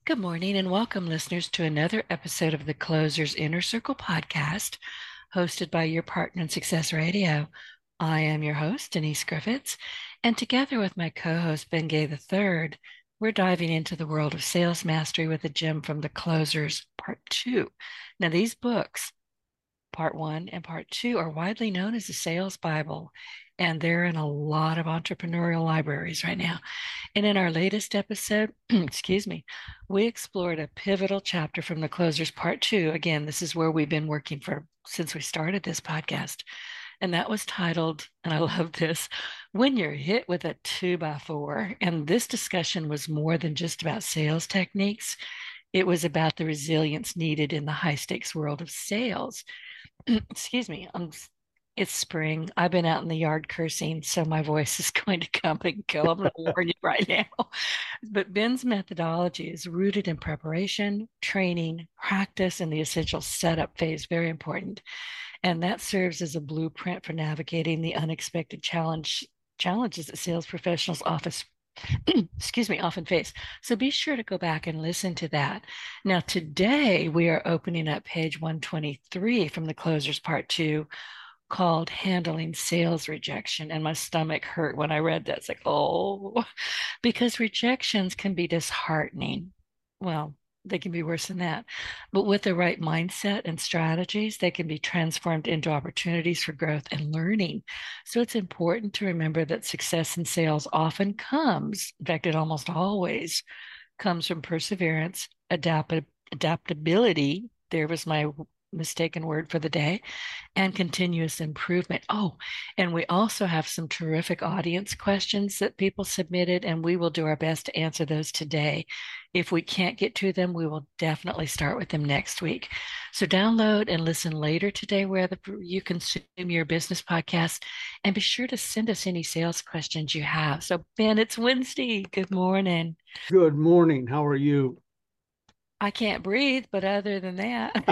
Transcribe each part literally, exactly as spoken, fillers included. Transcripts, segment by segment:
Good morning and welcome, listeners, to another episode of the Closers Inner Circle podcast, hosted by your partner in Success Radio. I am your host, Denise Griffiths, and together with my co host, Ben Gay the third, we're diving into the world of sales mastery with a gem from the Closers Part two. Now, these books, Part one and Part two, are widely known as the Sales Bible, and they're in a lot of entrepreneurial libraries right now. And in our latest episode, excuse me, we explored a pivotal chapter from the Closers Part Two. Again, this is where we've been working for since we started this podcast. And that was titled, and I love this, When You're Hit with a Two by Four. And this discussion was more than just about sales techniques. It was about the resilience needed in the high stakes world of sales. Excuse me. I'm it's spring. I've been out in the yard cursing, so my voice is going to come and go. I'm going to warn you right now. But Ben's methodology is rooted in preparation, training, practice, and the essential setup phase, very important. And that serves as a blueprint for navigating the unexpected challenge challenges that sales professionals office excuse me, often face. So be sure to go back and listen to that. Now, today we are opening up page one twenty-three from the Closers Part Two, called Handling Sales Rejection. And my stomach hurt when I read that. It's like, oh, because rejections can be disheartening. Well, they can be worse than that. But with the right mindset and strategies, they can be transformed into opportunities for growth and learning. So it's important to remember that success in sales often comes, in fact, it almost always comes from perseverance, adapt- adaptability. There was my mistaken word for the day, and continuous improvement. Oh, and we also have some terrific audience questions that people submitted, and we will do our best to answer those today. If we can't get to them, we will definitely start with them next week. So download and listen later today where you consume your business podcast, and be sure to send us any sales questions you have. So, Ben, it's Wednesday. Good morning. Good morning. How are you? I can't breathe, but other than that,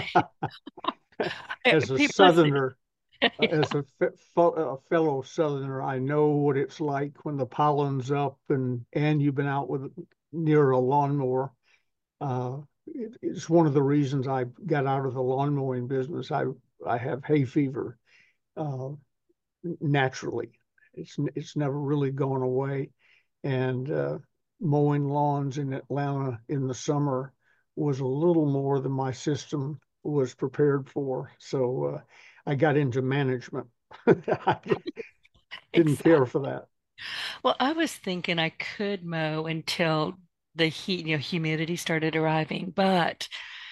As a people listen. Southerner, uh, as a, fe- fo- a fellow Southerner, I know what it's like when the pollen's up and and you've been out with near a lawnmower. Uh, it, it's one of the reasons I got out of the lawn mowing business. I I have hay fever uh, naturally. It's it's never really gone away, and uh, mowing lawns in Atlanta in the summer was a little more than my system was prepared for. So uh, I got into management. I didn't care Exactly. for that. Well, I was thinking I could mow until the heat, you know, humidity started arriving, but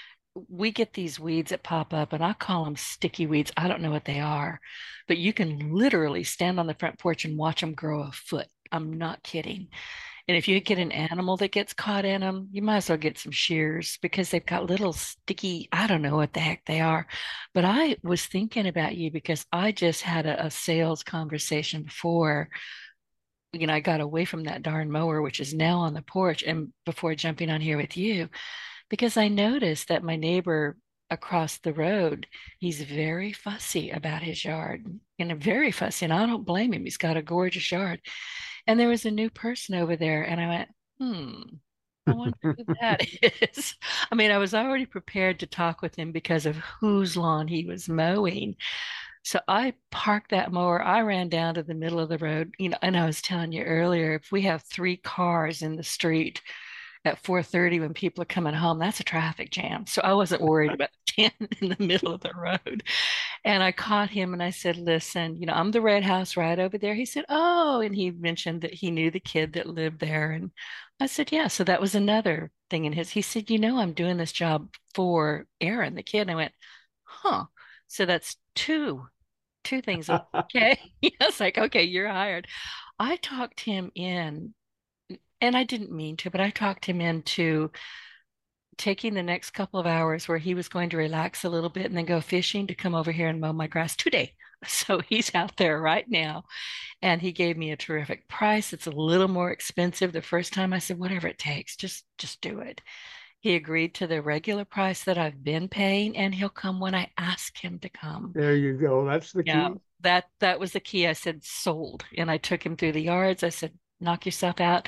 we get these weeds that pop up, and I call them sticky weeds. I don't know what they are, but you can literally stand on the front porch and watch them grow a foot. I'm not kidding. And if you get an animal that gets caught in them, you might as well get some shears because they've got little sticky, I don't know what the heck they are. But I was thinking about you because I just had a, a sales conversation before, you know, I got away from that darn mower, which is now on the porch, and before jumping on here with you, because I noticed that my neighbor across the road, he's very fussy about his yard and very fussy, and I don't blame him. He's got a gorgeous yard. And there was a new person over there, and I went, hmm, I wonder who that is. I mean, I was already prepared to talk with him because of whose lawn he was mowing. So I parked that mower. I ran down to the middle of the road, you know, and I was telling you earlier, if we have three cars in the street at four thirty when people are coming home, that's a traffic jam. So I wasn't worried about ten in the middle of the road. And I caught him and I said, listen, you know, I'm the red house right over there. He said, oh, and he mentioned that he knew the kid that lived there. And I said, yeah. So that was another thing in his. He said, you know, I'm doing this job for Aaron, the kid. And I went, huh. So that's two, two things. Okay. He was like, okay, you're hired. I talked him in, and I didn't mean to, but I talked him into taking the next couple of hours where he was going to relax a little bit and then go fishing to come over here and mow my grass today. So he's out there right now, and he gave me a terrific price. It's a little more expensive. The first time I said, whatever it takes, just just do it. He agreed to the regular price that I've been paying, and he'll come when I ask him to come. There you go. That's the Yeah, key. that that was the key. I said sold, and I took him through the yards. I said, knock yourself out.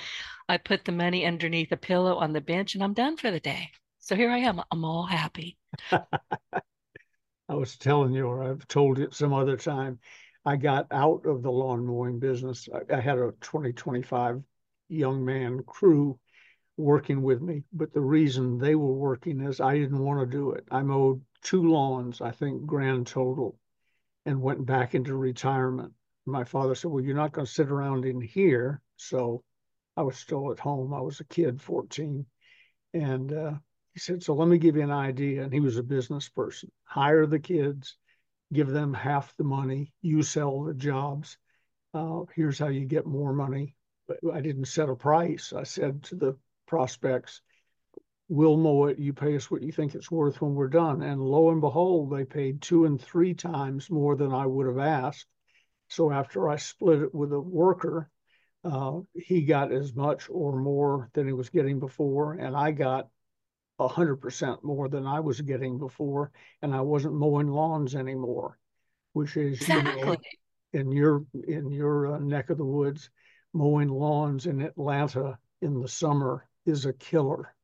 I put the money underneath a pillow on the bench and I'm done for the day. So here I am. I'm all happy. I was telling you, or I've told you some other time, I got out of the lawn mowing business. I, I had a twenty, twenty-five young man crew working with me, but the reason they were working is I didn't want to do it. I mowed two lawns, I think, grand total, and went back into retirement. My father said, well, you're not going to sit around in here. So I was still at home. I was a kid, fourteen. And uh, he said, so let me give you an idea. And he was a business person. Hire the kids, give them half the money, you sell the jobs. Uh, here's how you get more money. But I didn't set a price. I said to the prospects, we'll mow it. You pay us what you think it's worth when we're done. And lo and behold, they paid two and three times more than I would have asked. So after I split it with a worker, uh, he got as much or more than he was getting before, and I got a hundred percent more than I was getting before, and I wasn't mowing lawns anymore, which is, you Exactly. know, in your in your uh, neck of the woods, mowing lawns in Atlanta in the summer is a killer.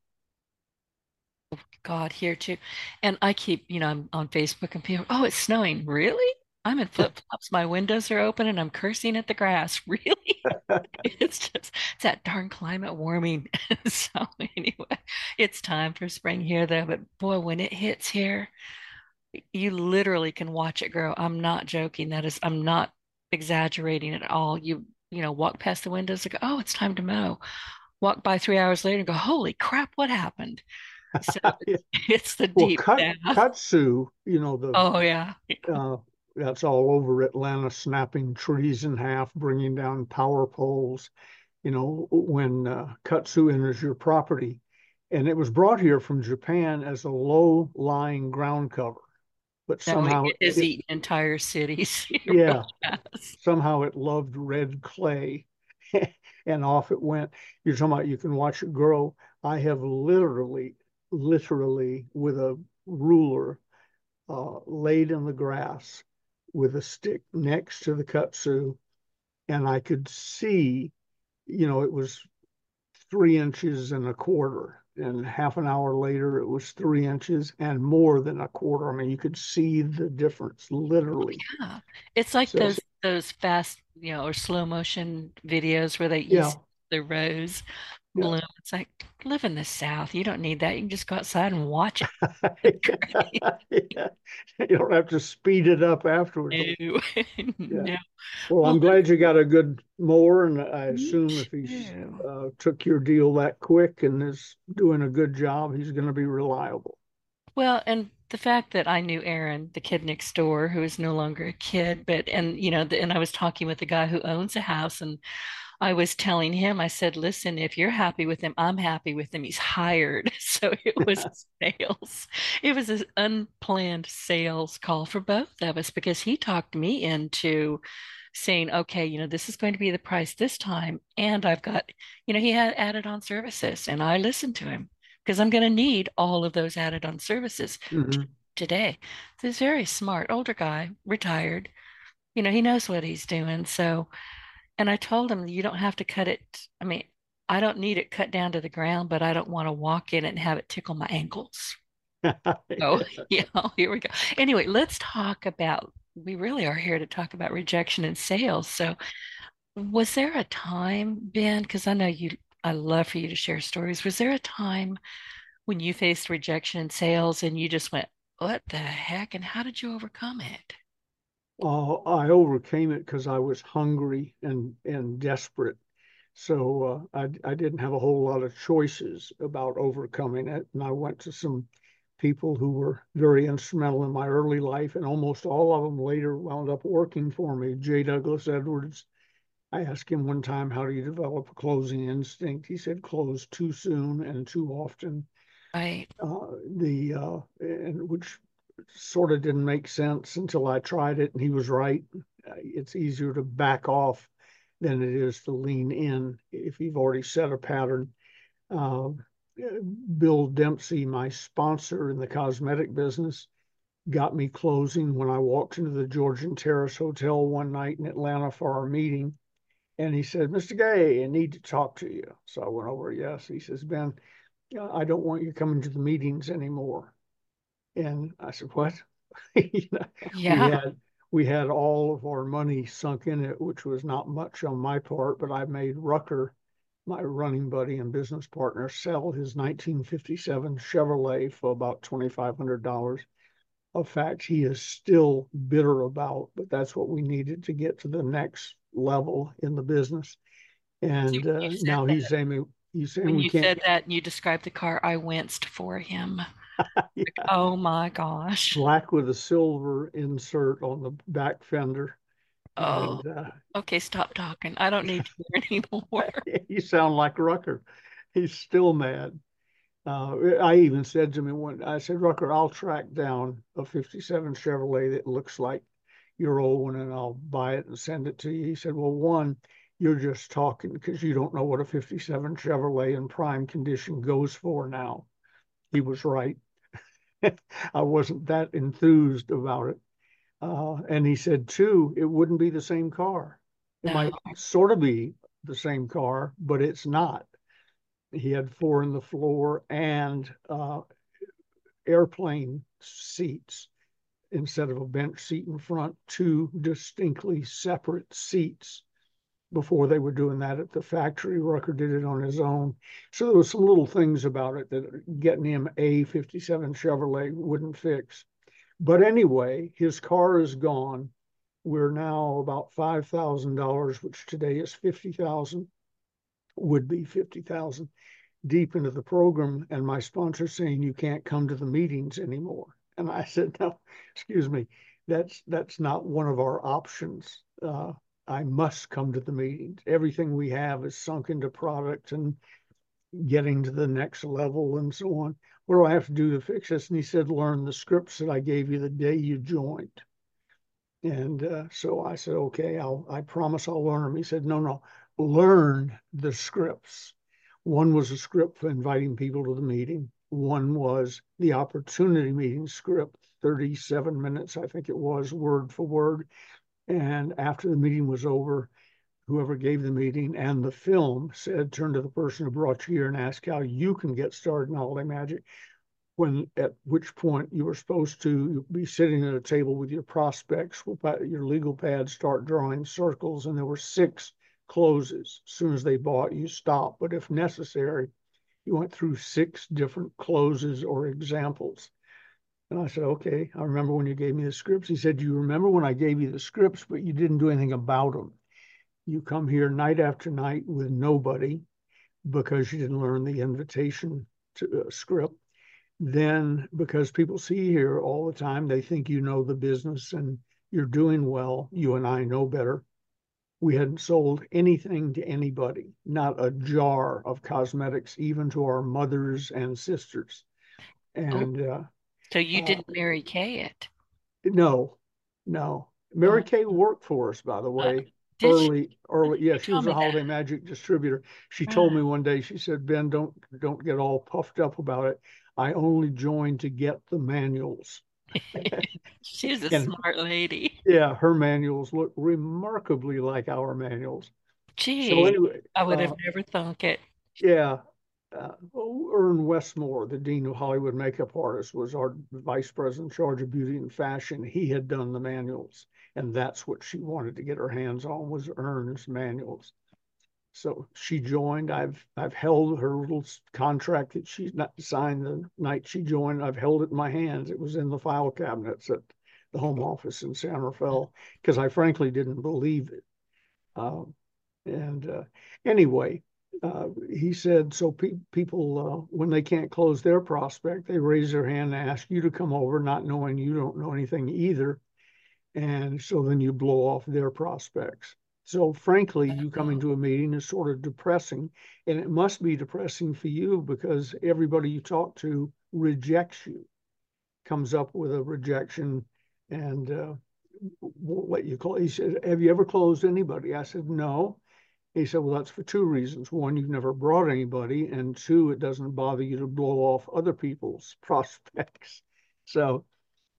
God, here too. And I keep, you know, I'm on Facebook and people, oh, it's snowing. Really? I'm in flip-flops. My windows are open and I'm cursing at the grass. Really? It's just it's that darn climate warming. So anyway, it's time for spring here though. But boy, when it hits here, you literally can watch it grow. I'm not joking. That is, I'm not exaggerating at all. You, you know, walk past the windows and go, oh, it's time to mow. Walk by three hours later and go, holy crap, what happened? So it's, it's the Well, deep cut south. kutsu, you know, the Oh yeah. uh, that's all over Atlanta, snapping trees in half, bringing down power poles. You know, when uh, kutsu enters your property, and it was brought here from Japan as a low-lying ground cover, but No, it, somehow it has it, eaten entire cities. It really yeah, has. somehow it loved red clay, and off it went. You're talking about you can watch it grow. I have literally, literally, with a ruler, uh, laid in the grass with a stick next to the kudzu, and I could see, you know, it was three inches and a quarter. And half an hour later, it was three inches and more than a quarter. I mean, you could see the difference, literally. Yeah. It's like So, those those fast, you know, or slow motion videos where they you yeah, see the rose yeah. bloom. It's like live in the South. You don't need that. You can just go outside and watch it. It's great. Yeah. You don't have to speed it up afterwards. No, Yeah. no. Well, Well, I'm glad you got a good mower, and I me assume if he's too. uh, took your deal that quick and is doing a good job, he's going to be reliable. Well, and the fact that I knew Aaron, the kid next door, who is no longer a kid, but and you know, the, and I was talking with the guy who owns a house, and I was telling him, I said, listen, if you're happy with him, I'm happy with him. He's hired. So it was sales. It was an unplanned sales call for both of us because he talked me into saying, okay, you know, this is going to be the price this time. And I've got, you know, he had added on services and I listened to him because I'm going to need all of those added on services t- Hmm. today. So he's very smart, older guy, retired. You know, he knows what he's doing. So, and I told him, you don't have to cut it. I mean, I don't need it cut down to the ground, but I don't want to walk in it and have it tickle my ankles. Oh, yeah, here we go. Anyway, let's talk about, we really are here to talk about rejection and sales. So, was there a time, Ben, because I know you, I love for you to share stories. Was there a time when you faced rejection in sales and you just went, what the heck? And how did you overcome it? Uh, I overcame it because I was hungry and and desperate. So uh, I I didn't have a whole lot of choices about overcoming it, and I went to some people who were very instrumental in my early life, and almost all of them later wound up working for me. J. Douglas Edwards. I asked him one time, "How do you develop a closing instinct?" He said, "Close too soon and too often." Right. Uh, the uh, and which sort of didn't make sense until I tried it, and he was right. Uh, It's easier to back off than it is to lean in if you've already set a pattern. Uh, Bill Dempsey, my sponsor in the cosmetic business, got me closing when I walked into the Georgian Terrace Hotel one night in Atlanta for our meeting. And he said, Mister Gay, I need to talk to you. So I went over, yes. He says, Ben, I don't want you coming to the meetings anymore. And I said, what? You know, we Yeah. had we had all of our money sunk in it, which was not much on my part, but I made Rucker, my running buddy and business partner, sell his nineteen fifty-seven Chevrolet for about twenty-five hundred dollars. A fact he is still bitter about, but that's what we needed to get to the next level in the business. So And uh, you said now that he's saying he's saying when we you can't. said that and you described the car, I winced for him. Yeah, Oh my gosh. black with a silver insert on the back fender. Oh, And uh, okay, stop talking. I don't need to hear anymore. you sound like Rucker. He's still mad. Uh, I even said to him when I said, Rucker, I'll track down a fifty-seven Chevrolet that looks like your old one and I'll buy it and send it to you. He said, well, one, you're just talking because you don't know what a fifty-seven Chevrolet in prime condition goes for now. He was right. I wasn't that enthused about it. Uh, and he said, two, it wouldn't be the same car. It No. might sort of be the same car, but it's not. He had four in the floor and uh, airplane seats instead of a bench seat in front, two distinctly separate seats. Before they were doing that at the factory, Rucker did it on his own. So there was some little things about it that getting him a fifty-seven Chevrolet wouldn't fix. But anyway, his car is gone. We're now about five thousand dollars, which today is fifty thousand, would be fifty thousand deep into the program. And my sponsor saying, you can't come to the meetings anymore. And I said, no, excuse me, that's that's not one of our options. Uh, I must come to the meetings. Everything we have is sunk into product and getting to the next level and so on. What do I have to do to fix this? And he said, learn the scripts that I gave you the day you joined. And uh, so I said, okay, I'll, I promise I'll learn them. He said, no, no, learn the scripts. One was a script for inviting people to the meeting. One was the opportunity meeting script, thirty-seven minutes, I think it was, word for word. And after the meeting was over, whoever gave the meeting and the film said, turn to the person who brought you here and ask how you can get started in holiday magic. When at which point you were supposed to be sitting at a table with your prospects with your legal pad, start drawing circles, and there were six closes. As soon as they bought, you stopped, but if necessary, you went through six different closes or examples. And I said, okay, I remember when you gave me the scripts. He said, you remember when I gave you the scripts, but you didn't do anything about them. You come here night after night with nobody because you didn't learn the invitation to uh, script. Then because people see you here all the time, they think you know the business and you're doing well. You and I know better. We hadn't sold anything to anybody, not a jar of cosmetics, even to our mothers and sisters. Oh, And uh, so you uh, didn't Mary Kay it. no, no. Mary Oh, Kay worked for us, by the uh, way. did she? Early, early, yeah, You she told was a me that. Holiday Magic distributor. She told Right. me one day, she said, Ben, don't don't get all puffed up about it. I only joined to get the manuals. She was a And smart lady. yeah, her manuals look remarkably like our manuals. So Gee, anyway, I would have uh, never thunk it. yeah, uh, Ern Westmore, the dean of Hollywood makeup artists, was our vice president in charge of beauty and fashion. He had done the manuals, and that's what she wanted to get her hands on was Ern's manuals. So she joined. I've I've held her little contract that she not signed the night she joined. I've held it in my hands. It was in the file cabinets at the home office in San Rafael because I frankly didn't believe it. Uh, and uh, anyway, uh, he said, so pe people, uh, when they can't close their prospect, they raise their hand and ask you to come over, not knowing you don't know anything either. And so then you blow off their prospects. So frankly, you coming Oh, to a meeting is sort of depressing, and it must be depressing for you because everybody you talk to rejects you, comes up with a rejection, and uh, won't let you close. He said, have you ever closed anybody? I said, no. He said, well, that's for two reasons. One, you've never brought anybody, and two, it doesn't bother you to blow off other people's prospects. So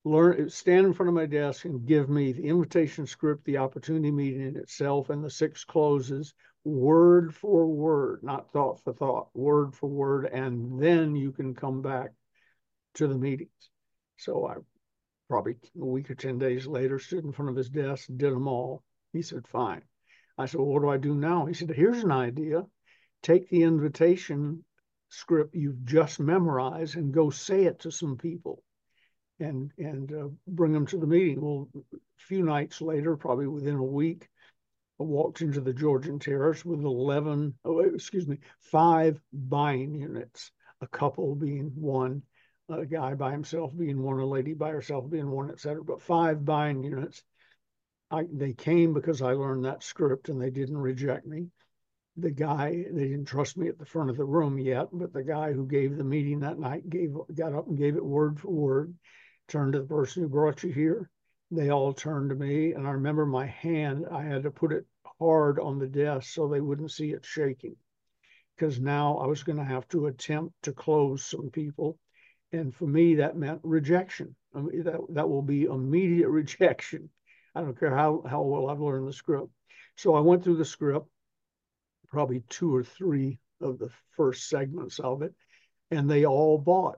learn, stand in front of my desk and give me the invitation script, the opportunity meeting itself, and the six closes, word for word, not thought for thought, word for word, and then you can come back to the meetings. So I probably a week or ten days later stood in front of his desk, did them all. He said, fine. I said, well, what do I do now? He said, here's an idea. Take the invitation script you've just memorized and go say it to some people and and uh, bring them to the meeting. Well, a few nights later, probably within a week, I walked into the Georgian Terrace with eleven, oh, excuse me, five buying units, a couple being one, a guy by himself being one, a lady by herself being one, et cetera. But five buying units. I, they came because I learned that script and they didn't reject me. The guy, they didn't trust me at the front of the room yet, but the guy who gave the meeting that night gave got up and gave it word for word, turned to the person who brought you here. They all turned to me, and I remember my hand, I had to put it hard on the desk so they wouldn't see it shaking, because now I was going to have to attempt to close some people. And for me, that meant rejection. I mean, that, that will be immediate rejection. I don't care how, how well I've learned the script. So I went through the script, probably two or three of the first segments of it, and they all bought,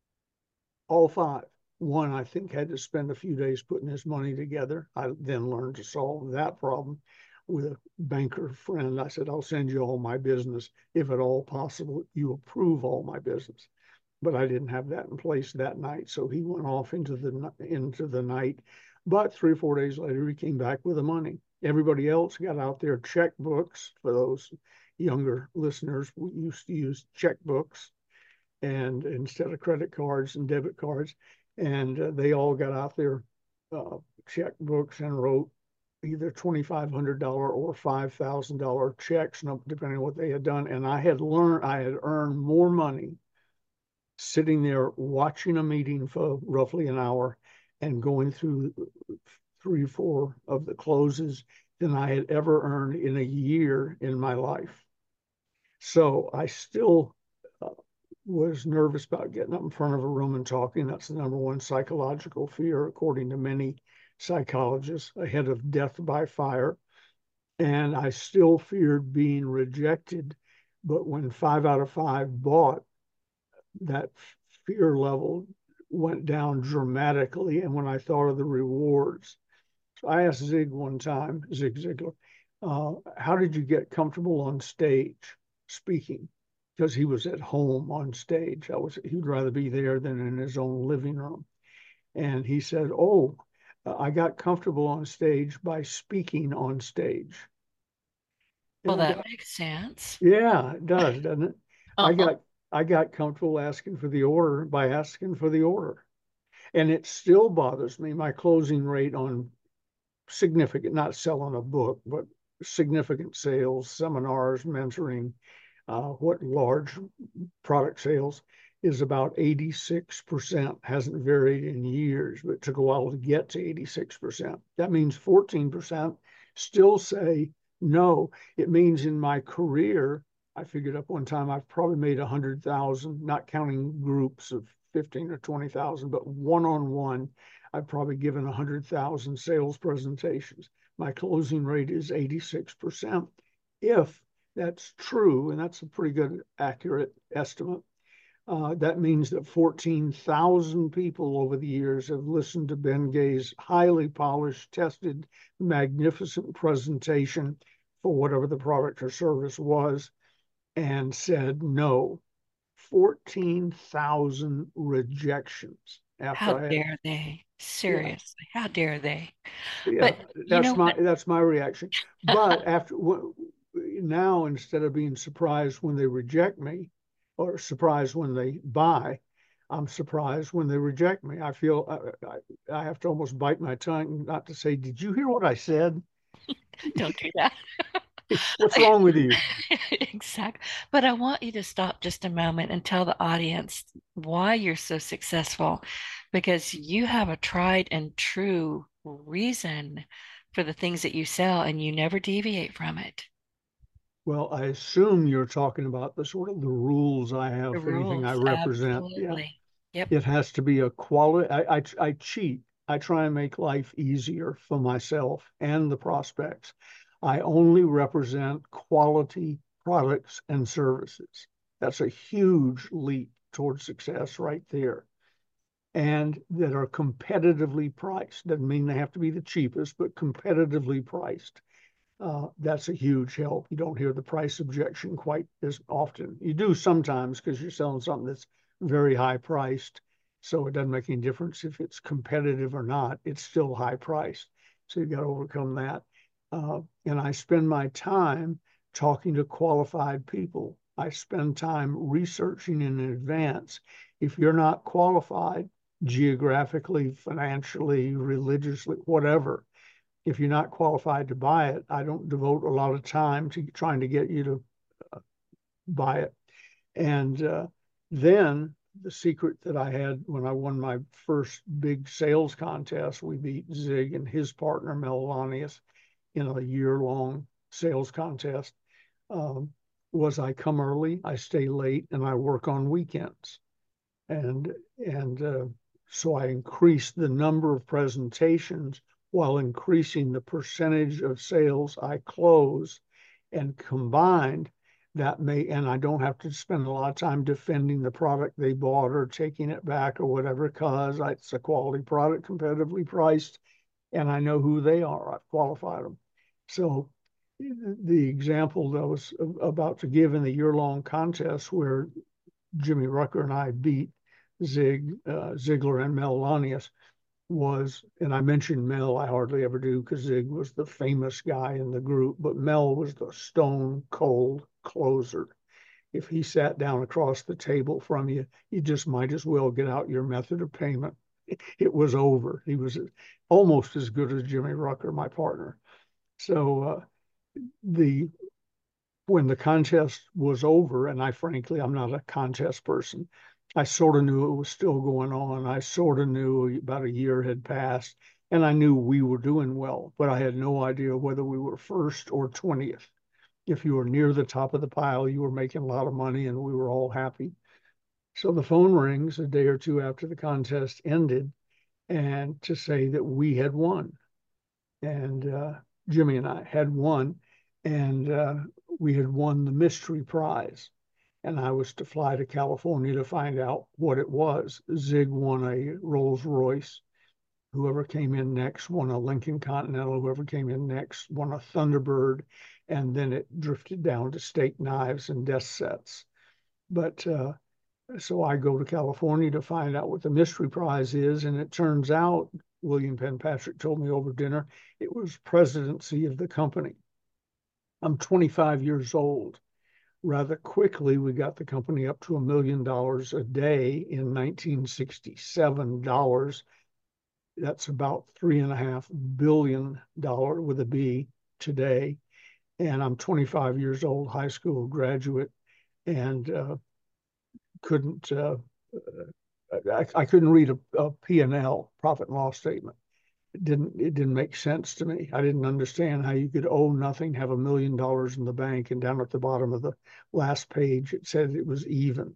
all five. One, I think, had to spend a few days putting his money together. I then learned to solve that problem with a banker friend. I said, I'll send you all my business. If at all possible, you approve all my business. But I didn't have that in place that night. So he went off into the into the night. But three or four days later, he came back with the money. Everybody else got out their checkbooks. For those younger listeners, we used to use checkbooks and instead of credit cards and debit cards. And uh, they all got out their uh, checkbooks and wrote either twenty-five hundred dollars or five thousand dollars checks, depending on what they had done. And I had learned, I had earned more money sitting there watching a meeting for roughly an hour and going through three, four of the closes than I had ever earned in a year in my life. So I still uh, was nervous about getting up in front of a room and talking. That's the number one psychological fear, according to many psychologists, ahead of death by fire. And I still feared being rejected. But when five out of five bought, that fear level went down dramatically. And when I thought of the rewards, so I asked Zig one time, Zig Ziglar, uh, how did you get comfortable on stage speaking? Because he was at home on stage. I was, he'd rather be there than in his own living room. And he said, oh, I got comfortable on stage by speaking on stage. And Well, I that got, makes sense. yeah, it does, doesn't it? I Uh-huh. got I got comfortable asking for the order by asking for the order. And it still bothers me, my closing rate on significant, not selling a book, but significant sales, seminars, mentoring, uh, what large product sales is about eighty-six percent. Hasn't varied in years, but it took a while to get to eighty-six percent. That means fourteen percent still say no. It means in my career, I figured up one time I've probably made a hundred thousand, not counting groups of fifteen or twenty thousand, but one-on-one, I've probably given a hundred thousand sales presentations. My closing rate is eighty-six percent. If that's true, and that's a pretty good accurate estimate, uh, that means that fourteen thousand people over the years have listened to Ben Gay's highly polished, tested, magnificent presentation for whatever the product or service was and said no. fourteen thousand rejections How after I had, dare they? yeah, Seriously, how dare they? yeah, But you know that's my what? that's my reaction. But after now, instead of being surprised when they reject me, or surprised when they buy, I'm surprised when they reject me. I feel I, I, I have to almost bite my tongue not to say, "Did you hear what I said? Don't do that. What's wrong with you?" Exactly. But I want you to stop just a moment and tell the audience why you're so successful, because you have a tried and true reason for the things that you sell and you never deviate from it. Well, I assume you're talking about the sort of the rules I The have for anything I rules, represent. Yeah. absolutely. Yep. It has to be a quality. I, I, I cheat. I try and make life easier for myself and the prospects. I only represent quality products and services. That's a huge leap towards success right there. And that are competitively priced. Doesn't mean they have to be the cheapest, but competitively priced. Uh, that's a huge help. You don't hear the price objection quite as often. You do sometimes because you're selling something that's very high priced. So it doesn't make any difference if it's competitive or not. It's still high priced. So you got to overcome that. Uh, and I spend my time talking to qualified people. I spend time researching in advance. If you're not qualified geographically, financially, religiously, whatever, if you're not qualified to buy it, I don't devote a lot of time to trying to get you to uh, buy it. And uh, then the secret that I had when I won my first big sales contest, we beat Zig and his partner Mel Lanius in a year-long sales contest, um, was I come early, I stay late, and I work on weekends. And and uh, so I increased the number of presentations while increasing the percentage of sales I close, and combined that may, and I don't have to spend a lot of time defending the product they bought or taking it back or whatever, because it's a quality product, competitively priced, and I know who they are. I've qualified them. So the example that I was about to give in the year-long contest where Jimmy Rucker and I beat Zig, uh, Ziglar and Mel Lanius was, and I mentioned Mel, I hardly ever do because Zig was the famous guy in the group, but Mel was the stone cold closer. If he sat down across the table from you, you just might as well get out your method of payment. It was over. He was almost as good as Jimmy Rucker, my partner. So uh, the when the contest was over, and I frankly, I'm not a contest person, I sort of knew it was still going on. I sort of knew about a year had passed, and I knew we were doing well, but I had no idea whether we were first or twentieth. If you were near the top of the pile, you were making a lot of money, and we were all happy. So the phone rings a day or two after the contest ended, and to say that we had won. And uh, Jimmy and I had won, and uh, we had won the mystery prize. And I was to fly to California to find out what it was. Zig won a Rolls Royce. Whoever came in next won a Lincoln Continental. Whoever came in next won a Thunderbird. And then it drifted down to steak knives and desk sets. But uh, so I go to California to find out what the mystery prize is. And it turns out, William Penpatrick told me over dinner, it was presidency of the company. I'm twenty-five years old. Rather quickly, we got the company up to a million dollars a day in nineteen sixty-seven dollars. That's about three and a half billion dollar with a B today. And I'm twenty-five years old, high school graduate, and uh, couldn't uh, I, I couldn't read a, a P and L, profit and loss statement. It didn't it didn't make sense to me. I didn't understand how you could owe nothing, have a million dollars in the bank, and down at the bottom of the last page it said it was even.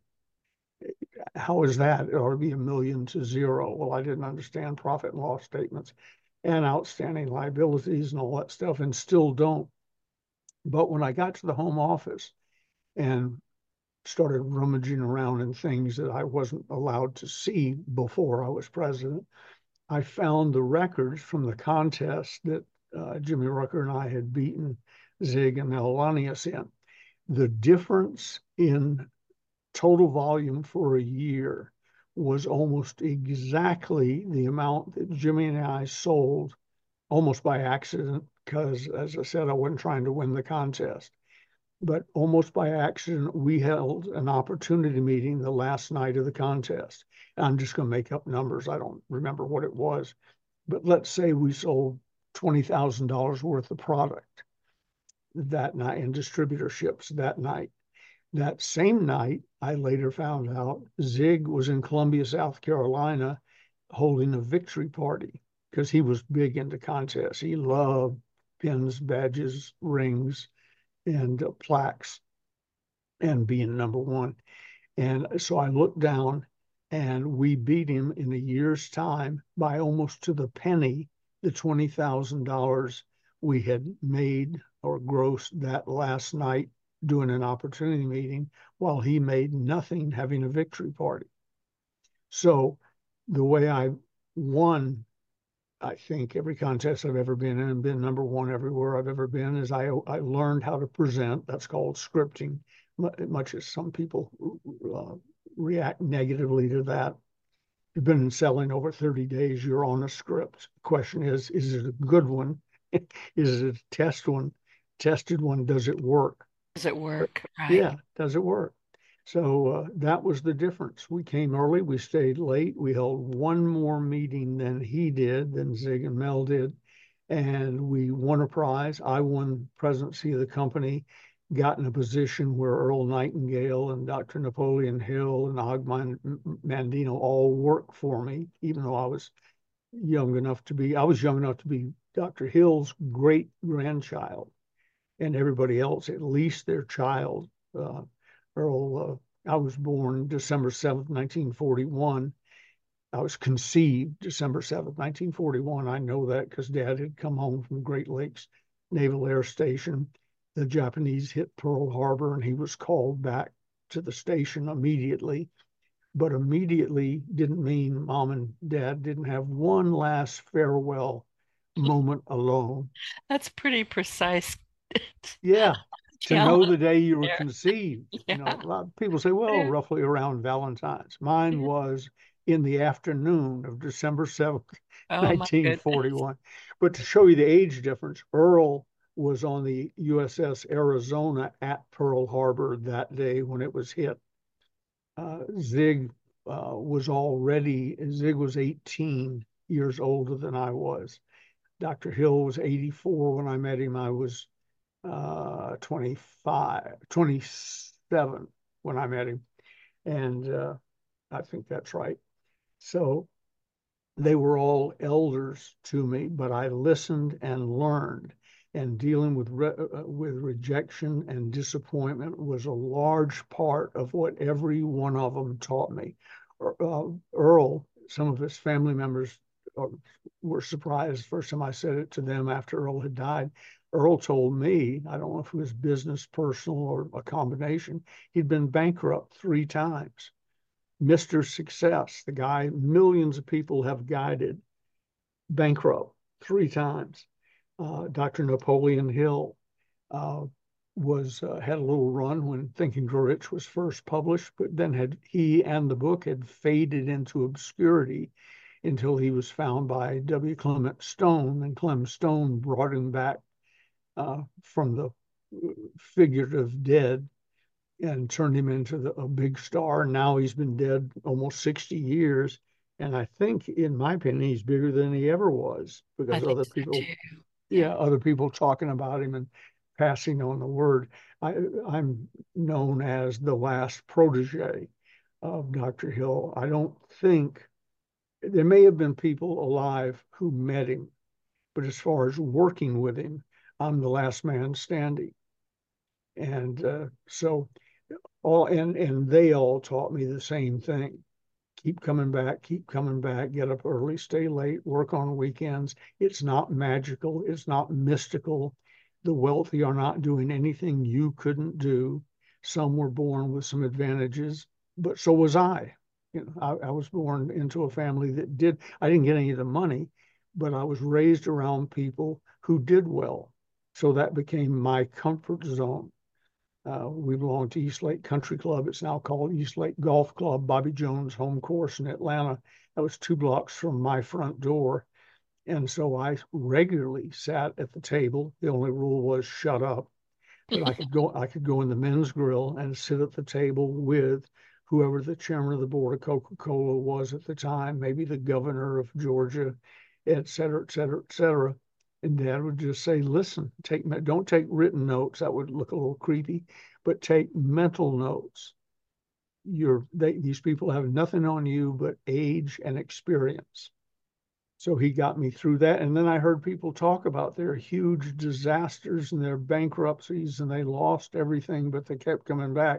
How is that? It ought to be a million to zero. Well, I didn't understand profit and loss statements and outstanding liabilities and all that stuff, and still don't. But when I got to the home office and started rummaging around in things that I wasn't allowed to see before I was president, I found the records from the contest that uh, Jimmy Rucker and I had beaten Zig and Melanius in. The difference in total volume for a year was almost exactly the amount that Jimmy and I sold, almost by accident, because as I said, I wasn't trying to win the contest. But almost by accident, we held an opportunity meeting the last night of the contest. And I'm just going to make up numbers. I don't remember what it was. But let's say we sold twenty thousand dollars worth of product that night in distributorships that night. That same night, I later found out Zig was in Columbia, South Carolina, holding a victory party because he was big into contests. He loved pins, badges, rings, and uh, plaques and being number one. And so I looked down And we beat him in a year's time by almost to the penny the twenty thousand dollars we had made or grossed that last night doing an opportunity meeting, while he made nothing having a victory party. So the way I won, I think, every contest I've ever been in and been number one everywhere I've ever been is I, I learned how to present. That's called scripting, much as some people uh, react negatively to that. You've been selling over thirty days, you're on a script. The question is, is it a good one? Is it a test one? Tested one, does it work? Does it work? Right. Yeah, does it work? So uh, that was the difference. We came early, we stayed late. We held one more meeting than he did, than Zig and Mel did, and we won a prize. I won presidency of the company, got in a position where Earl Nightingale and Doctor Napoleon Hill and Og Mandino all worked for me, even though I was young enough to be, I was young enough to be Doctor Hill's great grandchild, and everybody else at least their child. Uh, Earl, uh, I was born December seventh, nineteen forty-one. I was conceived December seventh, nineteen forty-one. I know that because Dad had come home from Great Lakes Naval Air Station. The Japanese hit Pearl Harbor and he was called back to the station immediately. But immediately didn't mean Mom and Dad didn't have one last farewell moment alone. That's pretty precise. Yeah, to Yeah. know the day you were There. conceived. You know, Yeah. a lot of people say, well, Yeah. roughly around Valentine's. Mine was in the afternoon of December seventh, Oh my goodness. nineteen forty-one. But to show you the age difference, Earl was on the U S S Arizona at Pearl Harbor that day when it was hit. Uh, Zig uh, was already, Zig was eighteen years older than I was. Doctor Hill was eighty-four when I met him. I was uh, twenty-five, twenty-seven when I met him. And uh, I think that's right. So they were all elders to me, but I listened and learned. And dealing with re- uh, with rejection and disappointment was a large part of what every one of them taught me. Uh, Earl, some of his family members uh, were surprised the first time I said it to them after Earl had died. Earl told me, I don't know if it was business, personal, or a combination, he'd been bankrupt three times. Mister Success, the guy millions of people have guided, bankrupt three times. Uh, Doctor Napoleon Hill uh, was uh, had a little run when Think and Grow Rich was first published, but then had he and the book had faded into obscurity until he was found by W. Clement Stone, and Clement Stone brought him back uh, from the figurative dead and turned him into the, a big star. Now he's been dead almost sixty years. And I think, in my opinion, he's bigger than he ever was I because think other so people, too. Yeah. yeah, other people talking about him and passing on the word. I, I'm known as the last protege of Doctor Hill. I don't think there may have been people alive who met him, but as far as working with him, I'm the last man standing. And uh, so all and and they all taught me the same thing. Keep coming back, keep coming back, get up early, stay late, work on weekends. It's not magical, it's not mystical. The wealthy are not doing anything you couldn't do. Some were born with some advantages, but so was I. You know, I, I was born into a family that did, I didn't get any of the money, but I was raised around people who did well. So that became my comfort zone. Uh, we belong to East Lake Country Club. It's now called East Lake Golf Club, Bobby Jones' home course in Atlanta. That was two blocks from my front door. And so I regularly sat at the table. The only rule was shut up. But I could go I could go in the men's grill and sit at the table with whoever the chairman of the board of Coca-Cola was at the time, maybe the governor of Georgia, et cetera, et cetera, et cetera. And Dad would just say, listen, take don't take written notes. That would look a little creepy, but take mental notes. You're they, these people have nothing on you but age and experience. So he got me through that. And then I heard people talk about their huge disasters and their bankruptcies, and they lost everything, but they kept coming back.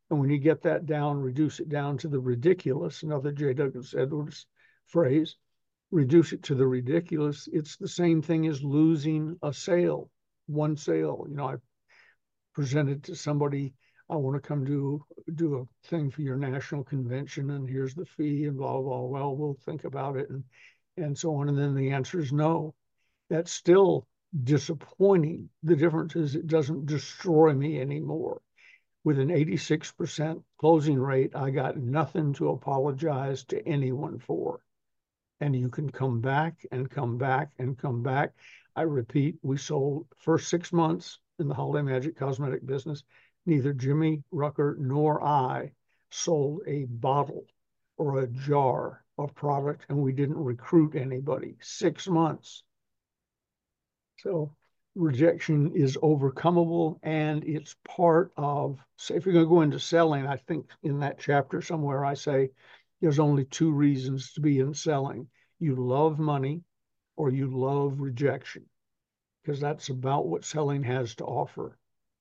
And when you get that down, reduce it down to the ridiculous, another J. Douglas Edwards phrase, reduce it to the ridiculous. It's the same thing as losing a sale, one sale. You know, I presented to somebody, I want to come do do a thing for your national convention, and here's the fee, and blah blah. Well, we'll think about it, and and so on. And then the answer is no. That's still disappointing. The difference is it doesn't destroy me anymore. With an eighty-six percent closing rate, I got nothing to apologize to anyone for. And you can come back and come back and come back. I repeat, we sold first six months in the Holiday Magic cosmetic business. Neither Jimmy Rucker nor I sold a bottle or a jar of product, and we didn't recruit anybody. Six months. So rejection is overcomable, and it's part of, say, if you're going to go into selling, I think in that chapter somewhere I say there's only two reasons to be in selling. You love money or you love rejection, because that's about what selling has to offer.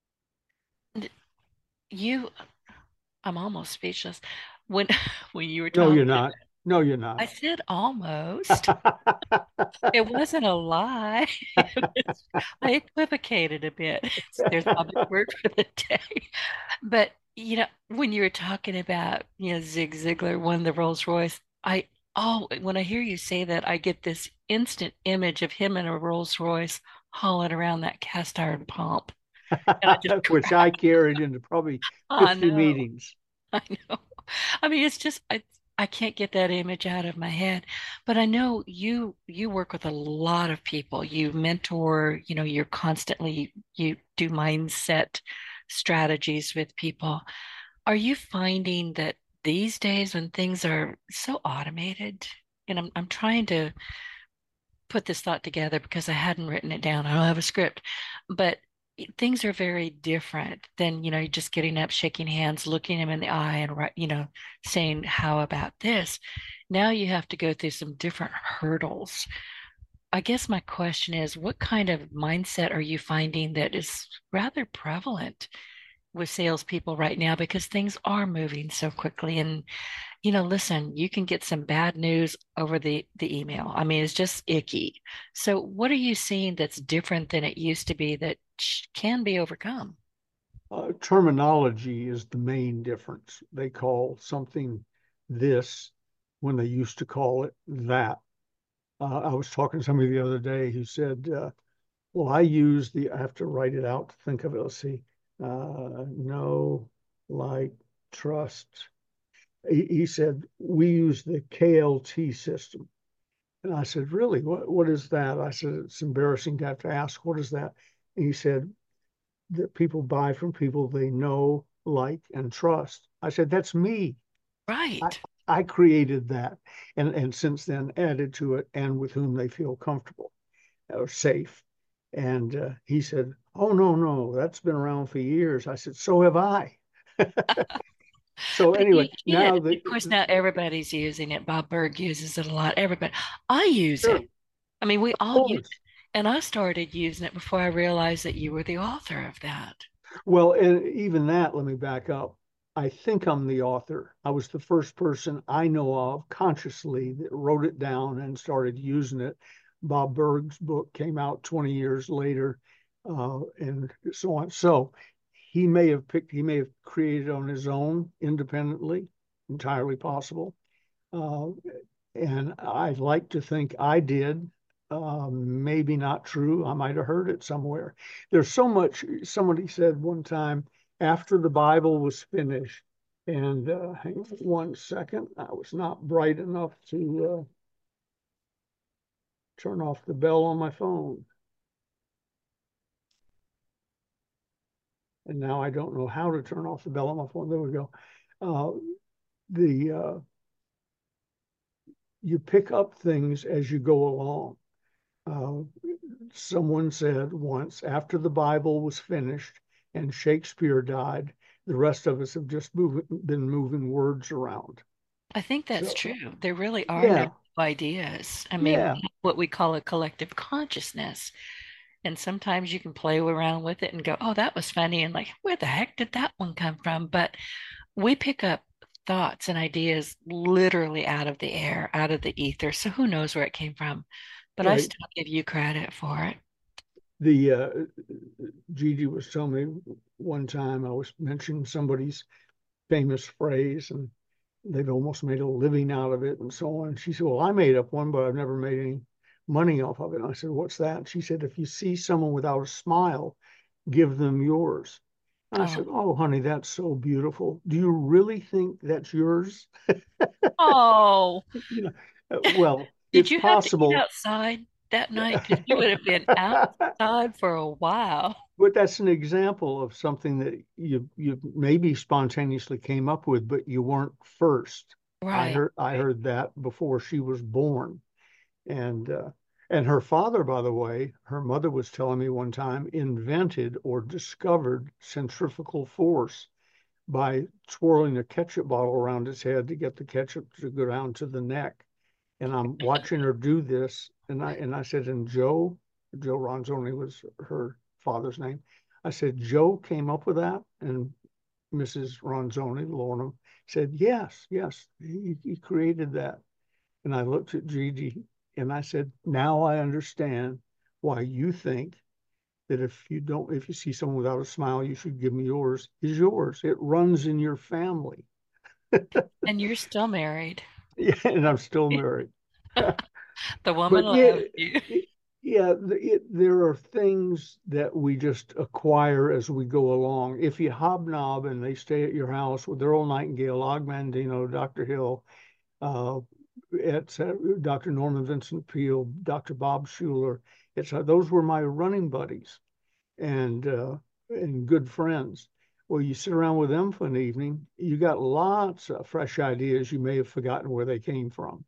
You, I'm almost speechless. When when you were No, talking, you're not. No, you're I not. said almost. It wasn't a lie. It was, I equivocated a bit. There's my big word for the day. But you know, when you were talking about, you know, Zig Ziglar won the Rolls Royce, I oh, when I hear you say that, I get this instant image of him in a Rolls Royce hauling around that cast iron pump. And I just Which I carried into probably I fifty know. meetings. I know. I mean, it's just I I can't get that image out of my head. But I know you you work with a lot of people. You mentor, you know, you're constantly you do mindset strategies with people. Are you finding that these days when things are so automated, and I'm I'm trying to put this thought together because I hadn't written it down. I don't have a script, but things are very different than, you know, just getting up, shaking hands, looking him in the eye and, you know, saying, how about this? Now you have to go through some different hurdles. I guess my question is, what kind of mindset are you finding that is rather prevalent with salespeople right now? Because things are moving so quickly, and you know, listen, you can get some bad news over the the email. I mean, it's just icky. So, what are you seeing that's different than it used to be that can be overcome? Uh, terminology is the main difference. They call something this when they used to call it that. Uh, I was talking to somebody the other day who said, uh, well, I use the, I have to write it out to think of it. Let's see. Uh, know, like, trust. He, he said, we use the K L T system. And I said, really? What, what is that? I said, it's embarrassing to have to ask, what is that? And he said, that people buy from people they know, like, and trust. I said, that's me. I, Right. I created that, and, and since then added to it, and with whom they feel comfortable or safe. And uh, he said, oh, no, no, that's been around for years. I said, so have I. So But you anyway, can't. now the, Of course, now everybody's using it. Bob Berg uses it a lot. Everybody. I use it. sure, I mean, we of all use course. it. And I started using it before I realized that you were the author of that. Well, and even that, let me back up. I think I'm the author. I was the first person I know of consciously that wrote it down and started using it. Bob Berg's book came out twenty years later, uh, and so on. So he may have picked, he may have created on his own independently, entirely possible. Uh, and I'd like to think I did. Uh, maybe not true. I might have heard it somewhere. There's so much. Somebody said one time after the Bible was finished, and uh, hang on one second, I was not bright enough to uh, turn off the bell on my phone. And now I don't know how to turn off the bell on my phone. There we go. Uh, the uh, You pick up things as you go along. Uh, Someone said once, after the Bible was finished and Shakespeare died, the rest of us have just move, been moving words around. I think that's So, true. There really are no yeah, ideas. I mean, yeah. what we call a collective consciousness. And sometimes you can play around with it and go, oh, that was funny. And like, where the heck did that one come from? But we pick up thoughts and ideas literally out of the air, out of the ether. So who knows where it came from? But I Right. still give you credit for it. The uh, Gigi was telling me one time I was mentioning somebody's famous phrase and they've almost made a living out of it and so on. She said, well, I made up one, but I've never made any money off of it. And I said, what's that? And she said, if you see someone without a smile, give them yours. And I Oh, said, oh, honey, that's so beautiful. Do you really think that's yours? oh, You know, uh, well, did it's you have to eat possible. outside that night? Because you would have been outside for a while. But that's an example of something that you you maybe spontaneously came up with, but you weren't first. I Right. heard I heard that before she was born, and uh, and her father, by the way, her mother was telling me one time, invented or discovered centrifugal force by twirling a ketchup bottle around his head to get the ketchup to go down to the neck. And I'm watching her do this, and I and I said, and Joe, Joe Ronzoni was her father's name. I said, Joe came up with that, and Missus Ronzoni, Lorna, said, yes, yes, he, he created that. And I looked at Gigi and I said, now I understand why you think that if you don't, if you see someone without a smile, you should give me yours. Is yours. It runs in your family. And you're still married. Yeah, and I'm still married. The woman But yeah, loves you. it, yeah, it, there are things that we just acquire as we go along. If you hobnob and they stay at your house with Earl Nightingale, Og Mandino, Doctor Hill, uh, it's uh, Doctor Norman Vincent Peale, Doctor Bob Schuler. It's uh, those were my running buddies and uh, and good friends. Well, you sit around with them for an evening, you got lots of fresh ideas you may have forgotten where they came from.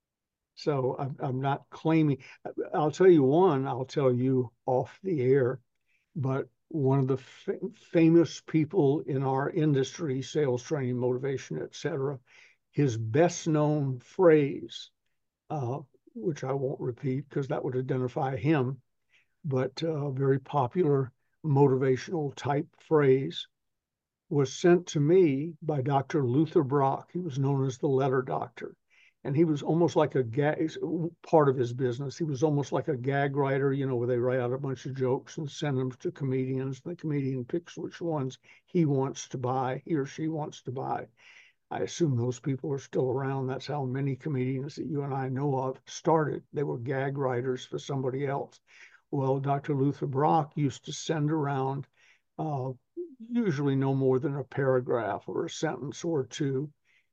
So I'm, I'm not claiming. I'll tell you one. I'll tell you off the air. But one of the fa famous people in our industry, sales training, motivation, et cetera, his best known phrase, uh, which I won't repeat because that would identify him, but a very popular motivational type phrase was sent to me by Doctor Luther Brock. He was known as the letter doctor. And he was almost like a gag, part of his business. He was almost like a gag writer, you know, where they write out a bunch of jokes and send them to comedians. And the comedian picks which ones he wants to buy, he or she wants to buy. I assume those people are still around. That's how many comedians that you and I know of started. They were gag writers for somebody else. Well, Doctor Luther Brock used to send around uh, usually no more than a paragraph or a sentence or two,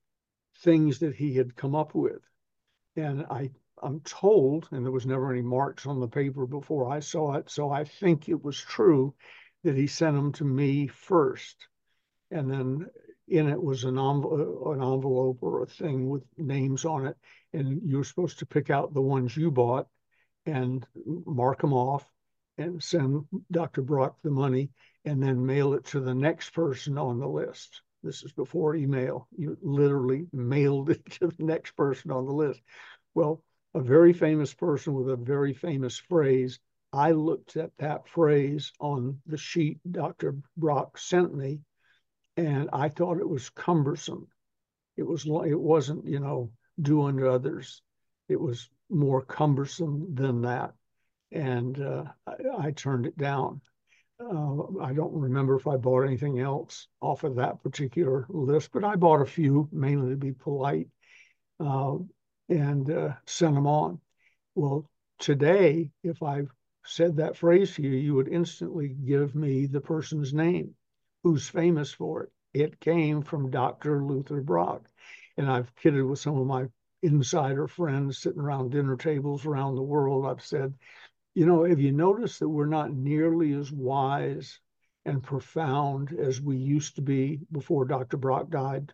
things that he had come up with. And I, I'm told, and there was never any marks on the paper before I saw it, so I think it was true that he sent them to me first. And then in it was an envelope, an envelope or a thing with names on it. And you were supposed to pick out the ones you bought and mark them off and send Doctor Brock the money and then mail it to the next person on the list. This is before email. You literally mailed it to the next person on the list. Well, a very famous person with a very famous phrase. I looked at that phrase on the sheet Doctor Brock sent me, and I thought it was cumbersome. It was it wasn't, you know, do unto others. It was more cumbersome than that, and uh, I, I turned it down. Uh, I don't remember if I bought anything else off of that particular list, but I bought a few, mainly to be polite, uh, and uh, sent them on. Well, today, if I said that phrase to you, you would instantly give me the person's name who's famous for it. It came from Doctor Luther Brock. And I've kidded with some of my insider friends sitting around dinner tables around the world. I've said, you know, have you noticed that we're not nearly as wise and profound as we used to be before Doctor Brock died?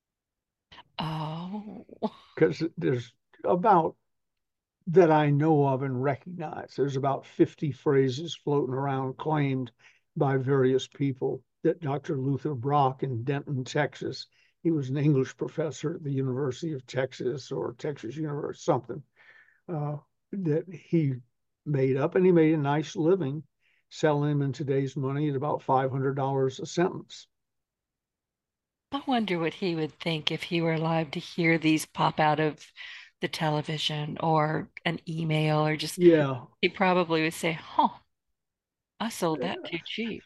Oh, Because there's about that I know of and recognize. There's about fifty phrases floating around claimed by various people that Doctor Luther Brock in Denton, Texas, he was an English professor at the University of Texas or Texas University, something, uh, that he made up, and he made a nice living selling them in today's money at about five hundred dollars a sentence. I wonder what he would think if he were alive to hear these pop out of the television or an email or just, Yeah. he probably would say, huh, I sold that too cheap.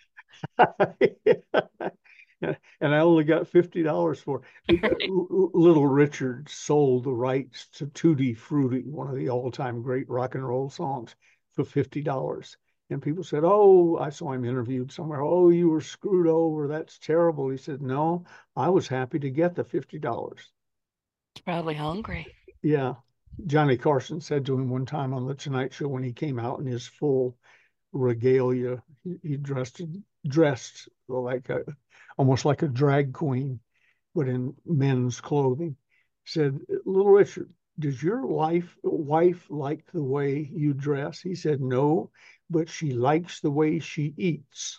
And I only got fifty dollars for it. Right? Little Richard sold the rights to Tutti Frutti, one of the all-time great rock and roll songs, for fifty dollars. And people said, "Oh," I saw him interviewed somewhere. "Oh, you were screwed over. That's terrible." He said, "No, I was happy to get the fifty dollars" He's probably hungry. Yeah. Johnny Carson said to him one time on the Tonight Show when he came out in his full regalia. He, he dressed dressed like a almost like a drag queen, but in men's clothing. Said, "Little Richard, does your wife wife like the way you dress?" He said, "No, but she likes the way she eats."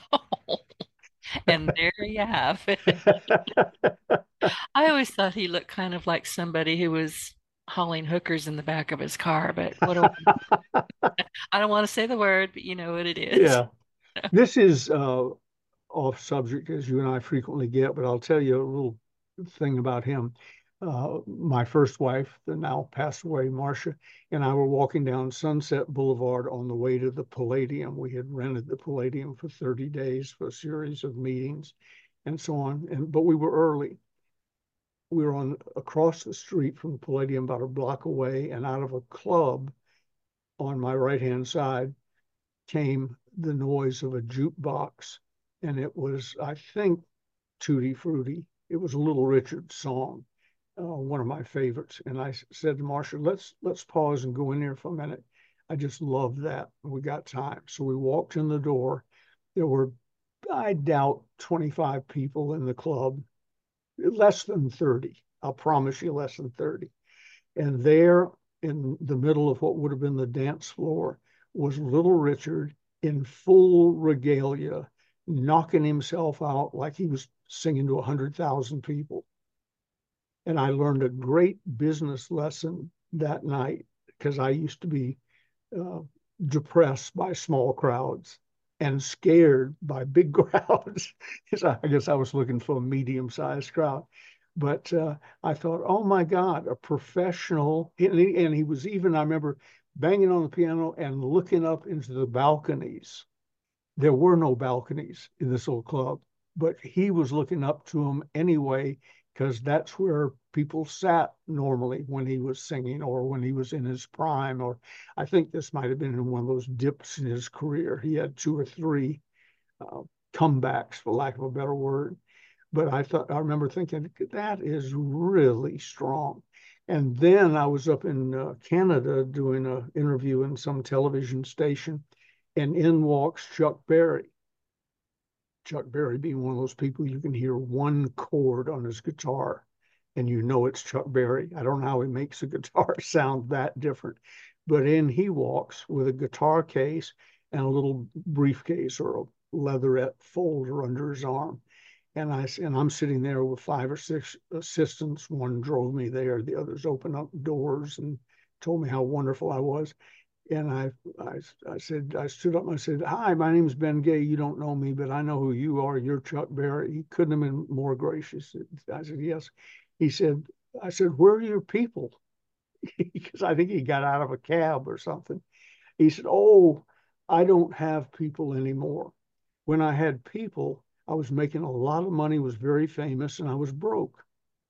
And there you have it. I always thought he looked kind of like somebody who was hauling hookers in the back of his car, but what do I don't want to say the word, but you know what it is. Yeah. This is uh, off subject as you and I frequently get, but I'll tell you a little thing about him. Uh, my first wife, the now passed away Marcia, and I were walking down Sunset Boulevard on the way to the Palladium. We had rented the Palladium for thirty days for a series of meetings and so on. And but we were early. We were on across the street from the Palladium, about a block away, and out of a club on my right hand side came the noise of a jukebox, and it was, I think, Tutti Frutti. It was a Little Richard song, uh, one of my favorites. And I said to Marcia, "Let's let's pause and go in there for a minute. I just love that. We got time." So we walked in the door. There were, I doubt, twenty-five people in the club, less than thirty. I'll promise you, less than thirty. And there in the middle of what would have been the dance floor was Little Richard in full regalia, knocking himself out like he was singing to one hundred thousand people. And I learned a great business lesson that night because I used to be uh, depressed by small crowds and scared by big crowds. So I guess I was looking for a medium sized crowd. But uh, I thought, oh my God, a professional. And he, and he was even, I remember banging on the piano and looking up into the balconies. There were no balconies in this old club, but he was looking up to them anyway, because that's where people sat normally when he was singing or when he was in his prime. Or I think this might have been in one of those dips in his career. He had two or three uh, comebacks, for lack of a better word. But I thought, I remember thinking, that is really strong. And then I was up in uh, Canada doing an interview in some television station, and in walks Chuck Berry. Chuck Berry being one of those people you can hear one chord on his guitar and you know it's Chuck Berry. I don't know how he makes a guitar sound that different, but in he walks with a guitar case and a little briefcase or a leatherette folder under his arm. And I and I'm sitting there with five or six assistants. One drove me there, the others opened up doors and told me how wonderful I was. And I, I, I said, I stood up and I said, "Hi, my name's Ben Gay. You don't know me, but I know who you are. You're Chuck Berry." He couldn't have been more gracious. I said, "Yes." He said, I said, "Where are your people?" Because I think he got out of a cab or something. He said, "Oh, I don't have people anymore. When I had people, I was making a lot of money, was very famous, and I was broke.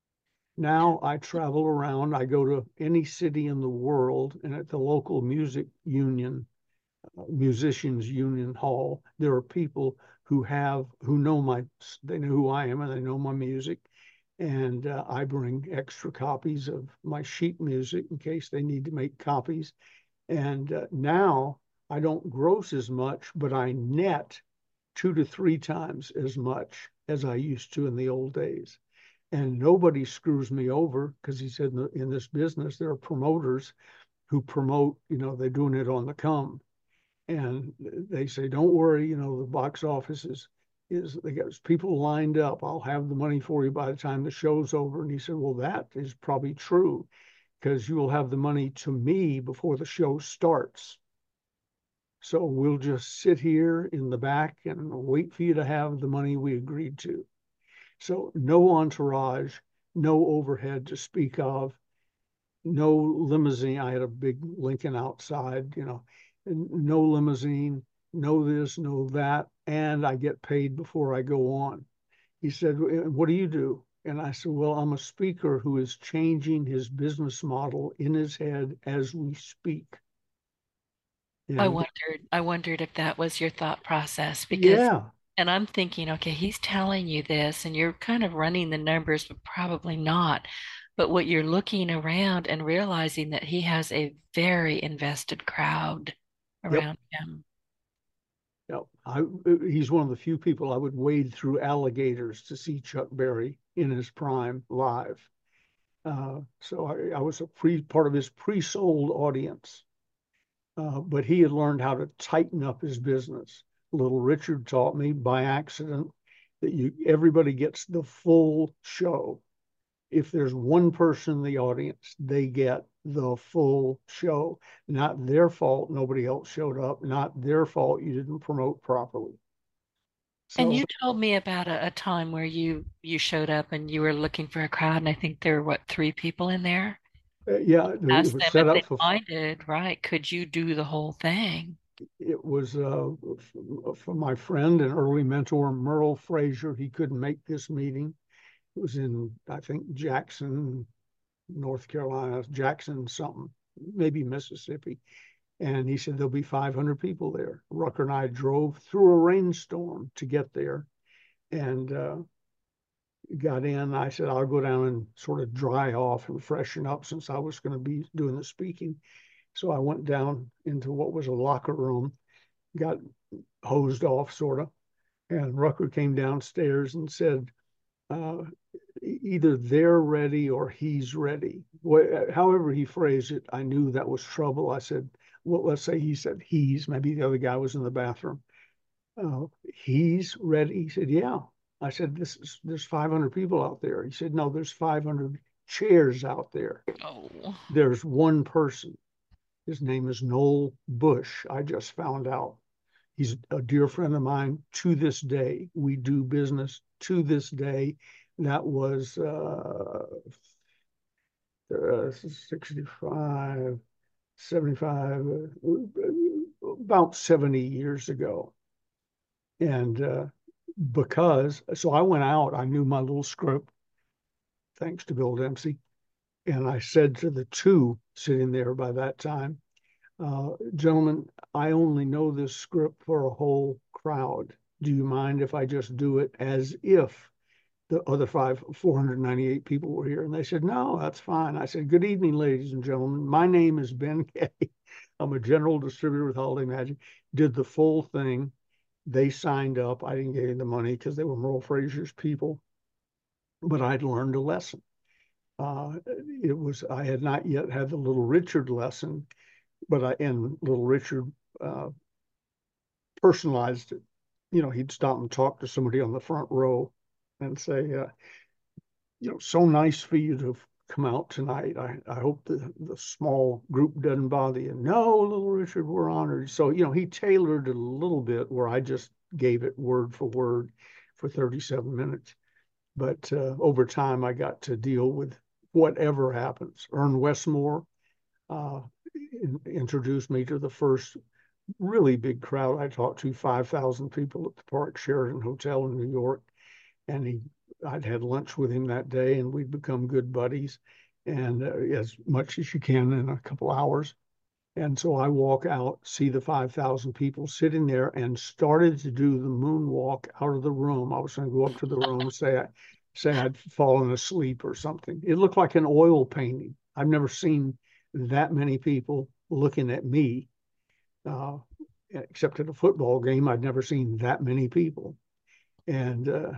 Now I travel around. I go to any city in the world, and at the local music union, uh, musicians union hall, there are people who have who know my they know who I am and they know my music, and uh, I bring extra copies of my sheet music in case they need to make copies. And uh, now I don't gross as much, but I net two to three times as much as I used to in the old days." And nobody screws me over because he said in, the, in this business there are promoters who promote, you know, they're doing it on the come, and they say, "Don't worry, you know, the box office is is they got people lined up. I'll have the money for you by the time the show's over." And he said, "Well, that is probably true because you will have the money to me before the show starts. So we'll just sit here in the back and wait for you to have the money we agreed to." So no entourage, no overhead to speak of, no limousine. I had a big Lincoln outside, you know, no limousine, no this, no that, and I get paid before I go on. He said, "What do you do?" And I said, "Well, I'm a speaker who is changing his business model in his head as we speak." I And wondered, I wondered if that was your thought process because, yeah, and I'm thinking, okay, he's telling you this and you're kind of running the numbers, but probably not. But what you're looking around and realizing that he has a very invested crowd yep, around him. yep. I, he's one of the few people I would wade through alligators to see Chuck Berry in his prime live. Uh, so I, I was a pre part of his pre-sold audience. Uh, but he had learned how to tighten up his business. Little Richard taught me by accident that you everybody gets the full show. If there's one person in the audience, they get the full show. Not their fault nobody else showed up, not their fault you didn't promote properly. And So you told me about a, a time where you you showed up and you were looking for a crowd, and I think there were what, three people in there? uh, yeah, it Asked was them set if up they for minded, right? Could you do the whole thing? it was uh, for my friend and early mentor Merle Frazier. He couldn't make this meeting. It was in, I think, Jackson, North Carolina, Jackson something, maybe Mississippi. And he said there'll be five hundred people there. Rucker and I drove through a rainstorm to get there and uh, got in. I said, I'll go down and sort of dry off and freshen up since I was going to be doing the speaking. So I went down into what was a locker room, got hosed off sort of. And Rucker came downstairs and said, uh, either they're ready or he's ready. However he phrased it, I knew that was trouble. I said, well, let's say he said he's, maybe the other guy was in the bathroom. Uh, he's ready. He said, yeah. I said, this is, there's five hundred people out there. He said, no, there's five hundred chairs out there. Oh, There's one person. His name is Noel Bush. I just found out. He's a dear friend of mine to this day. We do business to this day. That was uh, uh, sixty-five, seventy-five, uh, about seventy years ago. And uh, because, so I went out, I knew my little script, thanks to Bill Dempsey. And I said to the two sitting there by that time, uh, gentlemen, I only know this script for a whole crowd. Do you mind if I just do it as if the other five, four hundred ninety-eight people were here? And they said, no, that's fine. I said, good evening, ladies and gentlemen. My name is Ben Kay. I'm a general distributor with Holiday Magic. Did the full thing. They signed up. I didn't get any the money because they were Merle Frazier's people, but I'd learned a lesson. Uh, it was, I had not yet had the Little Richard lesson, but I, and Little Richard uh, personalized it. You know, he'd stop and talk to somebody on the front row and say, uh, you know, so nice for you to have come out tonight. I, I hope the, the small group doesn't bother you. No, Little Richard, we're honored. So, you know, he tailored it a little bit where I just gave it word for word for thirty-seven minutes. But uh, over time, I got to deal with whatever happens. Ern Westmore uh, in, introduced me to the first really big crowd I talked to, five thousand people at the Park Sheraton Hotel in New York. And he, I'd had lunch with him that day and we'd become good buddies and uh, as much as you can in a couple hours. And so I walk out, see the five thousand people sitting there and started to do the moonwalk out of the room. I was going to go up to the room, say, I, say I'd fallen asleep or something. It looked like an oil painting. I've never seen that many people looking at me uh, except at a football game. I'd never seen that many people. And uh,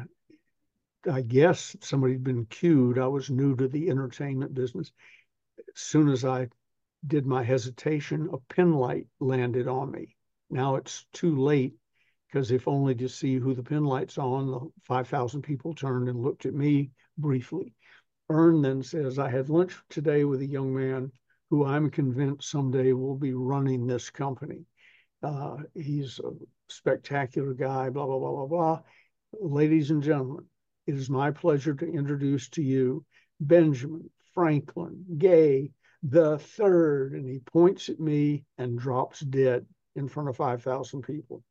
I guess somebody had been cued. I was new to the entertainment business. As soon as I did my hesitation, a pin light landed on me. Now it's too late because if only to see who the pin light's on, the five thousand people turned and looked at me briefly. Ern then says, I had lunch today with a young man who I'm convinced someday will be running this company. Uh, he's a spectacular guy, blah, blah, blah, blah, blah. Ladies and gentlemen, it is my pleasure to introduce to you Benjamin Franklin Gay the third. And he points at me and drops dead in front of five thousand people.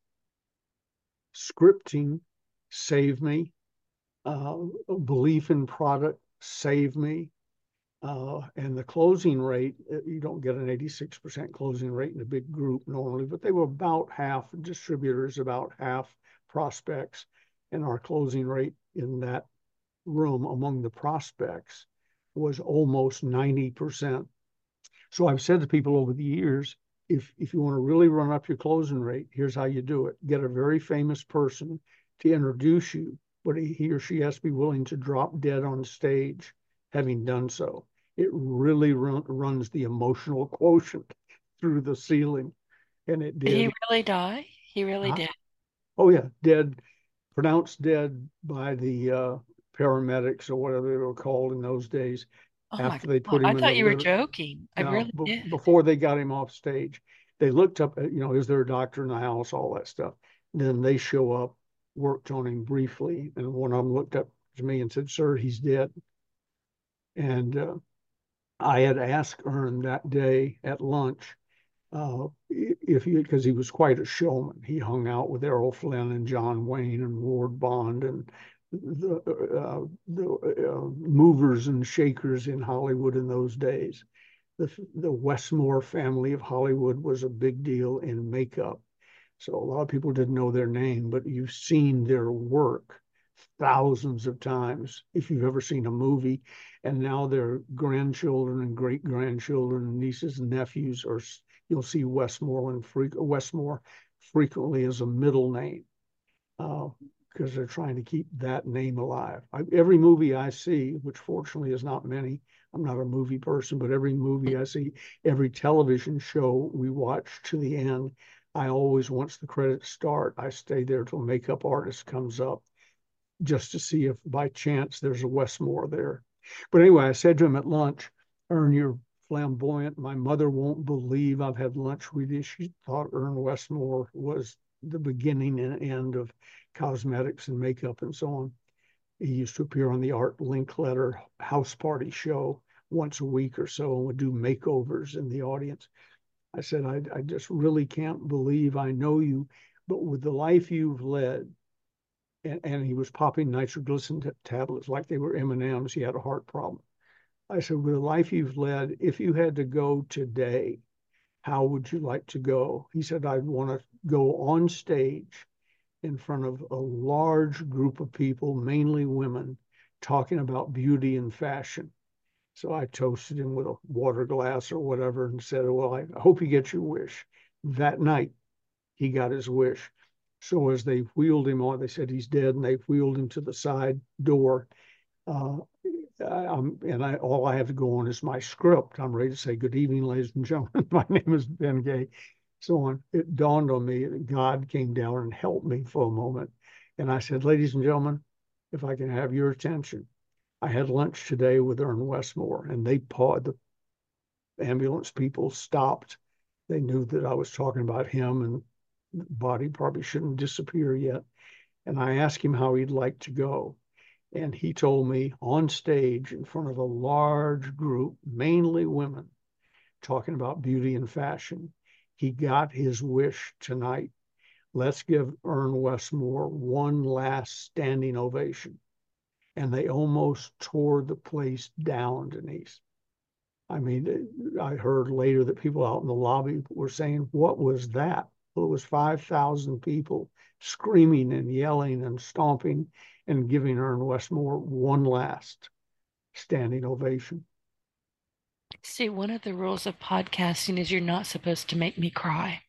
Scripting saved me. Uh, belief in product saved me. Uh, and the closing rate, uh, you don't get an eighty-six percent closing rate in a big group normally, but they were about half distributors, about half prospects. And our closing rate in that room among the prospects was almost ninety percent. So I've said to people over the years, if, if you want to really run up your closing rate, here's how you do it. Get a very famous person to introduce you, but he or she has to be willing to drop dead on stage having done so. It really run, runs the emotional quotient through the ceiling. And it Did he did. really die? He really Huh? did. Oh, yeah, dead, pronounced dead by the uh, paramedics or whatever they were called in those days Oh my after they God. put I him in the thought you were litter. joking. I Now, really b- did. before they got him off stage, they looked up, at, you know, is there a doctor in the house, all that stuff. Then they show up, worked on him briefly, and one of them looked up to me and said, "Sir, he's dead." And uh, I had asked Ern that day at lunch uh, if he, because he was quite a showman. He hung out with Errol Flynn and John Wayne and Ward Bond and the, uh, the uh, movers and shakers in Hollywood in those days. The, the Westmore family of Hollywood was a big deal in makeup. So a lot of people didn't know their name, but you've seen their work thousands of times if you've ever seen a movie. And now their grandchildren and great grandchildren and nieces and nephews are, you'll see Westmoreland, Westmore frequently as a middle name uh, because they're trying to keep that name alive. I, every movie I see, which fortunately is not many, I'm not a movie person, but every movie I see, every television show we watch to the end, I always, once the credits start, I stay there till makeup artist comes up just to see if by chance there's a Westmore there. But anyway, I said to him at lunch, Ern, you're flamboyant. My mother won't believe I've had lunch with you. She thought Ern Westmore was the beginning and end of cosmetics and makeup and so on. He used to appear on the Art Linkletter house party show once a week or so and would do makeovers in the audience. I said, I, I just really can't believe I know you, but with the life you've led, and, and he was popping nitroglycerin t- tablets like they were M and M's. He had a heart problem. I said, with the life you've led, if you had to go today, how would you like to go? He said, I'd want to go on stage in front of a large group of people, mainly women, talking about beauty and fashion. So I toasted him with a water glass or whatever and said, well, I hope you get your wish. That night, he got his wish. So as they wheeled him on, they said he's dead, and they wheeled him to the side door. Uh, I, I'm, and I all I have to go on is my script. I'm ready to say, "Good evening, ladies and gentlemen. My name is Ben Gay." So on, it dawned on me that God came down and helped me for a moment, and I said, "Ladies and gentlemen, if I can have your attention, I had lunch today with Ern Westmore, and they paused. The ambulance people stopped. They knew that I was talking about him, and the body probably shouldn't disappear yet. And I asked him how he'd like to go. And he told me on stage in front of a large group, mainly women, talking about beauty and fashion, he got his wish tonight. Let's give Ern Westmore one last standing ovation. And they almost tore the place down, Denise. I mean, I heard later that people out in the lobby were saying, what was that? Well, it was five thousand people screaming and yelling and stomping and giving Ern Westmore one last standing ovation. See, one of the rules of podcasting is you're not supposed to make me cry.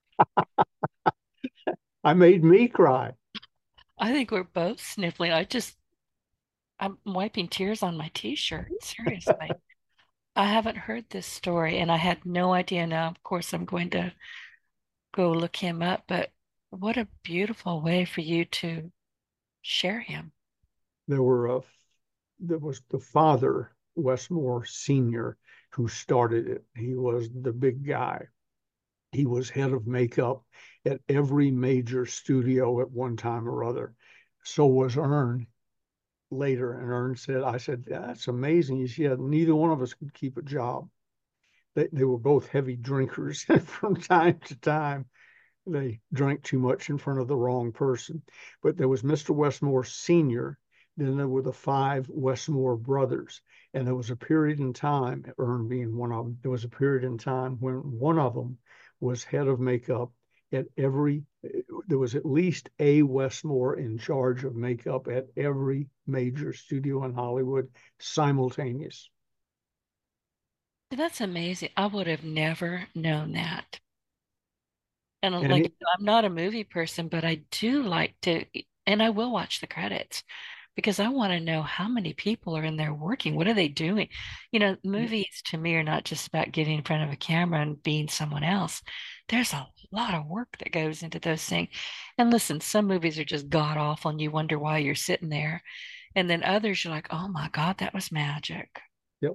I made me cry. I think we're both sniffling. I just, I'm wiping tears on my t-shirt. Seriously. I haven't heard this story and I had no idea. Now, of course, I'm going to go look him up, but what a beautiful way for you to share him. There were a, there was the father, Westmore Senior, who started it. He was the big guy. He was head of makeup at every major studio at one time or other. So was Ern. later, and Ern said, I said, that's amazing. He said, neither one of us could keep a job. They, they were both heavy drinkers. From time to time, they drank too much in front of the wrong person. But there was Mister Westmore Senior, then there were the five Westmore brothers. And there was a period in time, Ern being one of them, there was a period in time when one of them was head of makeup at every, there was at least a Westmore in charge of makeup at every major studio in Hollywood simultaneous. That's amazing. I would have never known that. And uh, And like, he, I'm not a movie person, but I do like to, and I will watch the credits because I want to know how many people are in there working. What are they doing? You know, movies to me are not just about getting in front of a camera and being someone else. There's a lot of work that goes into those things. And listen, some movies are just god awful and you wonder why you're sitting there. And then others, you're like, oh my God, that was magic. yep.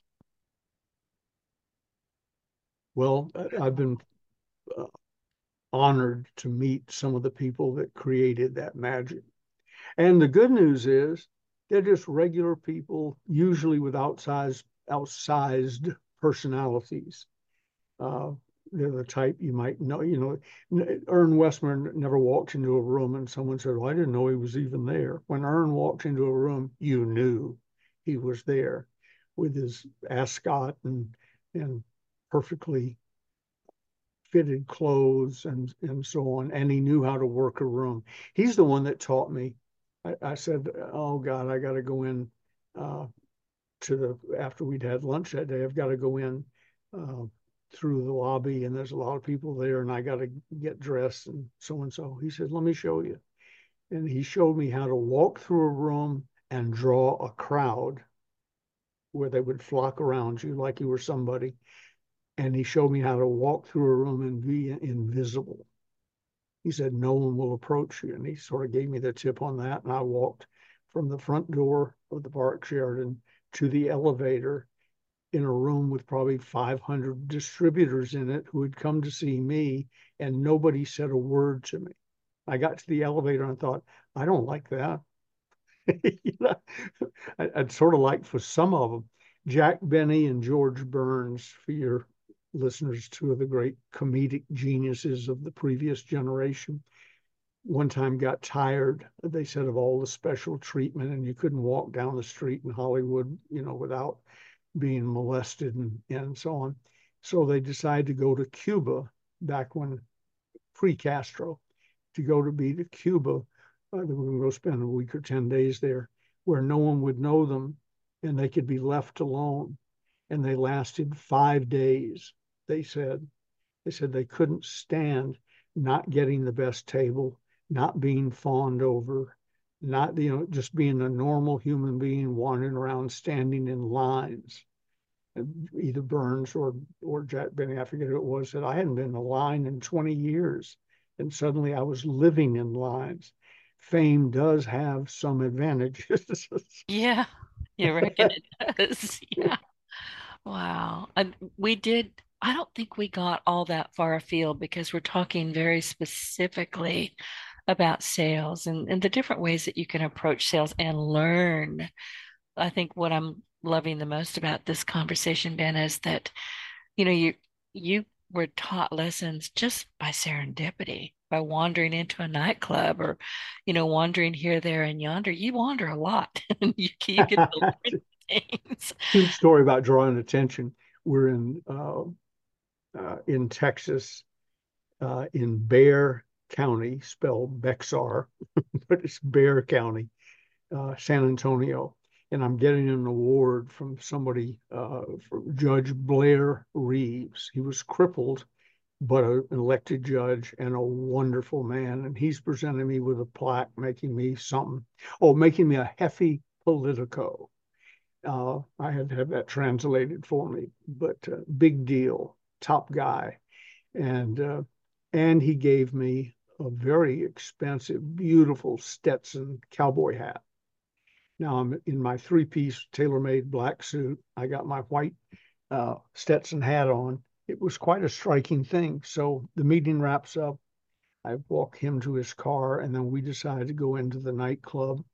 Well, I've been uh, honored to meet some of the people that created that magic. And the good news is they're just regular people, usually with outsized, outsized personalities. Uh, they're the type you might know. You know, Ern Westmore never walked into a room and someone said, well, I didn't know he was even there. When Ern walked into a room, you knew he was there with his ascot and and perfectly fitted clothes and and so on, and he knew how to work a room. He's the one that taught me. I, I said, "Oh God, I got to go in uh, to the after we'd had lunch that day. I've got to go in uh, through the lobby, and there's a lot of people there, and I got to get dressed and so and so." He said, "Let me show you," and he showed me how to walk through a room and draw a crowd where they would flock around you like you were somebody. And he showed me how to walk through a room and be invisible. He said, no one will approach you. And he sort of gave me the tip on that. And I walked from the front door of the Park Sheraton to the elevator in a room with probably five hundred distributors in it who had come to see me, and nobody said a word to me. I got to the elevator and I thought, I don't like that. You know, I, I'd sort of like for some of them, Jack Benny and George Burns, for your listeners, two of the great comedic geniuses of the previous generation, one time got tired, they said, of all the special treatment, and you couldn't walk down the street in Hollywood, you know, without being molested and, and so on. So they decided to go to Cuba back when pre-Castro, to go to be to Cuba. Uh, they were going to go spend a week or ten days there where no one would know them and they could be left alone. And they lasted five days, they said. They said they couldn't stand not getting the best table, not being fawned over, not, you know, just being a normal human being wandering around standing in lines. And either Burns or or Jack Benny, I forget who it was, said I hadn't been in a line in twenty years. And suddenly I was living in lines. Fame does have some advantages. Yeah, you reckon it does. Yeah. Wow. And we did, I don't think we got all that far afield because we're talking very specifically about sales and, and the different ways that you can approach sales and learn. I think what I'm loving the most about this conversation, Ben, is that, you know, you you were taught lessons just by serendipity, by wandering into a nightclub or, you know, wandering here, there, and yonder. You wander a lot and you, you get to learn things. Cute story about drawing attention. We're in uh, uh, in Texas, uh, in Bexar County, spelled Bexar, but it's Bexar County, uh, San Antonio. And I'm getting an award from somebody, uh, from Judge Blair Reeves. He was crippled, but an elected judge and a wonderful man. And he's presenting me with a plaque, making me something. Oh, making me a Hefty Politico. Uh, I had to have that translated for me, but uh, big deal, top guy. And uh, and he gave me a very expensive, beautiful Stetson cowboy hat. Now I'm in my three-piece tailor-made black suit. I got my white uh, Stetson hat on. It was quite a striking thing. So the meeting wraps up. I walk him to his car, and then we decide to go into the nightclub.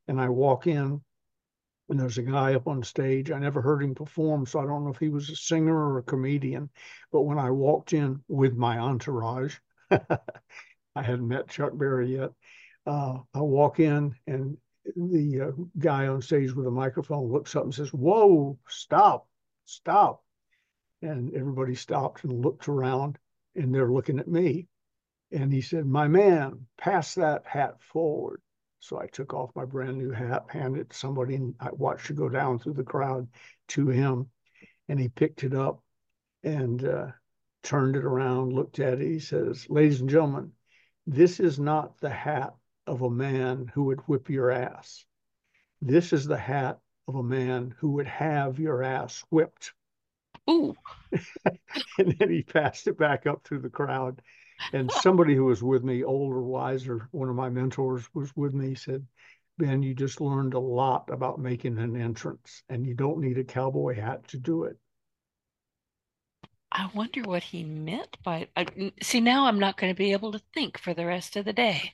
And I walk in, and there's a guy up on stage. I never heard him perform, so I don't know if he was a singer or a comedian. But when I walked in with my entourage, I hadn't met Chuck Berry yet. Uh, I walk in, and the uh, guy on stage with a microphone looks up and says, "Whoa, stop, stop." And everybody stopped and looked around, and they're looking at me. And he said, "My man, pass that hat forward." So I took off my brand new hat, handed it to somebody, and I watched it go down through the crowd to him. And he picked it up and uh, turned it around, looked at it. He says, "Ladies and gentlemen, this is not the hat of a man who would whip your ass. This is the hat of a man who would have your ass whipped." Ooh. And then he passed it back up through the crowd. And somebody who was with me, older, wiser, one of my mentors was with me, said, "Ben, you just learned a lot about making an entrance, and you don't need a cowboy hat to do it." I wonder what he meant by I, see, now I'm not going to be able to think for the rest of the day.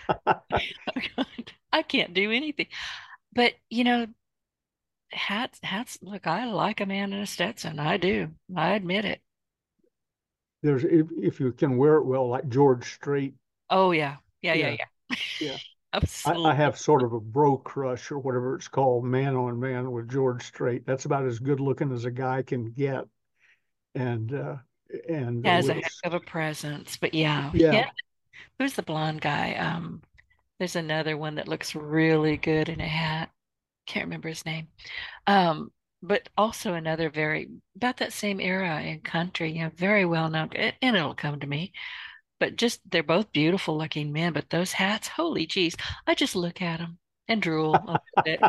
I can't do anything. But you know, hats hats look, I like a man in a Stetson. I do. I admit it. There's if, if you can wear it well, like George Strait. Oh yeah. Yeah, yeah, Yeah, yeah. yeah. I, I Absolutely. have sort of a bro crush or whatever it's called, man on man with George Strait. That's about as good looking as a guy can get. And uh, and uh, Has a Will, heck of a presence. But yeah. yeah. Yeah. Who's the blonde guy? Um, there's another one that looks really good in a hat. Can't remember his name. Um, but also another very about that same era in country, you know, very well known, and it'll come to me. But just they're both beautiful looking men. But those hats, holy geez, I just look at them and drool a little bit.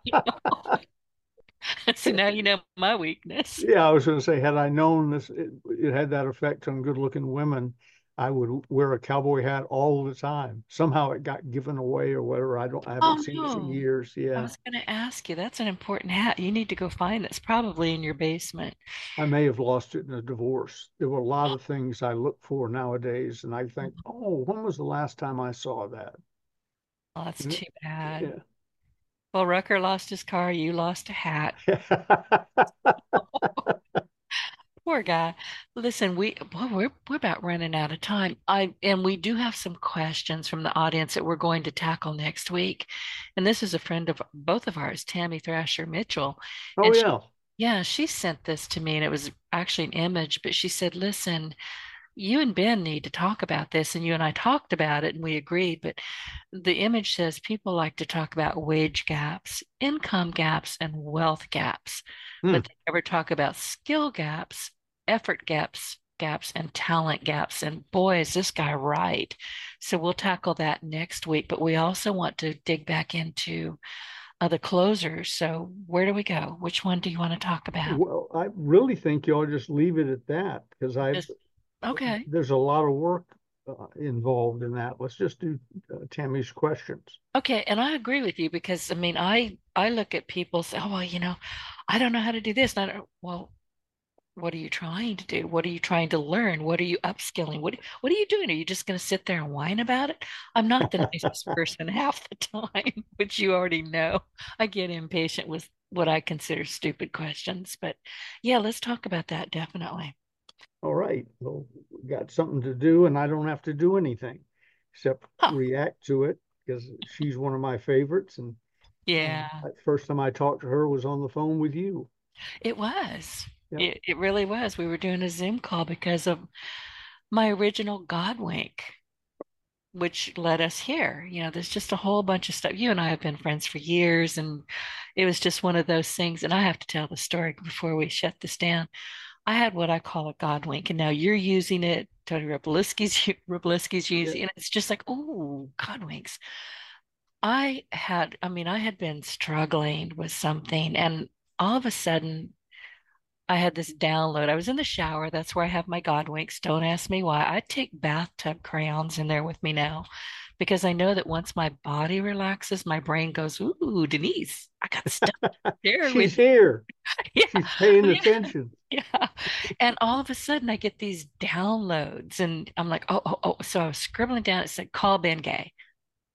So now you know my weakness. Yeah, I was going to say, had I known this, it, it had that effect on good-looking women, I would wear a cowboy hat all the time. Somehow it got given away or whatever. I don't, I haven't Oh seen it in no. years. I Yeah, was going to ask you, that's an important hat. You need to go find that's probably in your basement. I may have lost it in a divorce. There were a lot of things I look for nowadays, and I think, oh, when was the last time I saw that? Oh, that's And too bad. it- Well, Rucker lost his car, you lost a hat. yeah. Poor guy. Listen, we boy, we're we're about running out of time. I and we do have some questions from the audience that we're going to tackle next week. And this is a friend of both of ours, Tammy Thrasher Mitchell. Oh And she, yeah. yeah, she sent this to me and it was actually an image, but she said, "Listen, you and Ben need to talk about this." And you and I talked about it and we agreed. But the image says people like to talk about wage gaps, income gaps, and wealth gaps, Hmm. but they never talk about skill gaps, effort gaps, gaps, and talent gaps. And boy, is this guy right. So we'll tackle that next week. But we also want to dig back into uh, the closers. So where do we go? Which one do you want to talk about? Well, I really think you ought to just leave it at that because I Just okay. there's a lot of work uh, involved in that. Let's just do uh, Tammy's questions. Okay, and I agree with you because I mean, I I look at people say, "Oh, well, you know, I don't know how to do this." And I don't, well, what are you trying to do? What are you trying to learn? What are you upskilling? What what are you doing? Are you just going to sit there and whine about it? I'm not the nicest person half the time, which you already know. I get impatient with what I consider stupid questions, but yeah, let's talk about that definitely. All right. Well, we got something to do, and I don't have to do anything except Huh. react to it because she's one of my favorites. And um, Yeah, the first time I talked to her was on the phone with you. it was. Yeah. It it really was. We were doing a Zoom call because of my original God wink, which led us here. You know, there's just a whole bunch of stuff. You and I have been friends for years, and it was just one of those things. And I have to tell the story before we shut this down. I had what I call a God wink, and now you're using it. Tony Roboliski's Roboliski's Yeah. using it. And it's just like, oh, God winks. I had, I mean, I had been struggling with something, and all of a sudden, I had this download. I was in the shower. That's where I have my God winks. Don't ask me why. I take bathtub crayons in there with me now because I know that once my body relaxes, my brain goes, "Ooh, Denise, I got stuff there She's with." here. Yeah, She's paying yeah, attention. yeah. And all of a sudden, I get these downloads, and I'm like, "Oh, oh, oh!" So I was scribbling down. It said, "Call Ben Gay."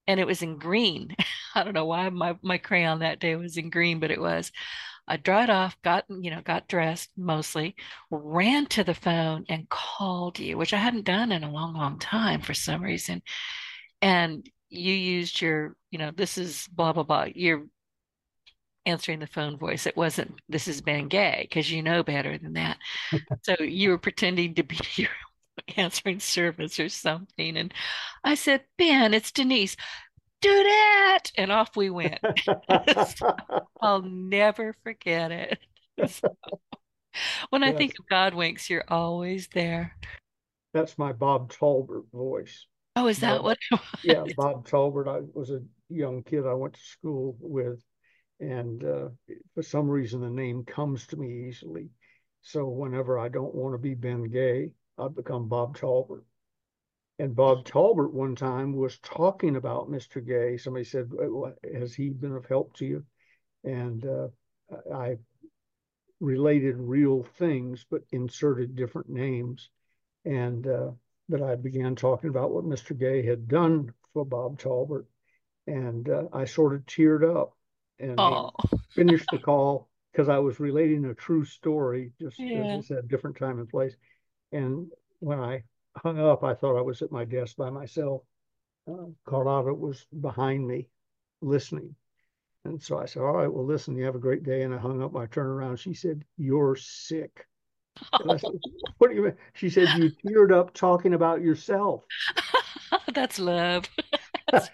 and it was in green. I don't know why my, my crayon that day was in green, but it was. I dried off, got, you know, got dressed mostly, ran to the phone and called you, which I hadn't done in a long, long time for some reason. And you used your, you know, this is blah, blah, blah. You're answering the phone voice. It wasn't, this is Ben Gay, because you know better than that. So you were pretending to be your answering service or something. And I said, Ben, it's Denise. Do that. And off we went. I'll never forget it. When I think Yes, of God winks, you're always there. that's my Bob Talbert voice. Oh, is that Bob, what it yeah, was? Bob Talbert. I was a young kid I went to school with, and uh, for some reason the name comes to me easily. So whenever I don't want to be Ben Gay, I become Bob Talbert. And Bob Talbert one time was talking about Mister Gay. Somebody said, "Has he been of help to you?" And uh, I related real things, but inserted different names. And uh, but I began talking about what Mister Gay had done for Bob Talbert, and uh, I sort of teared up. And he Oh, finished the call because I was relating a true story, just as I yeah. said, different time and place. And when I hung up, I thought I was at my desk by myself. Uh, Carlotta was behind me, listening. And so I said, "All right, well, listen, you have a great day." And I hung up. I turned around. She said, "You're sick." And I said, "What do you mean?" She said, "You teared up talking about yourself." That's love. That's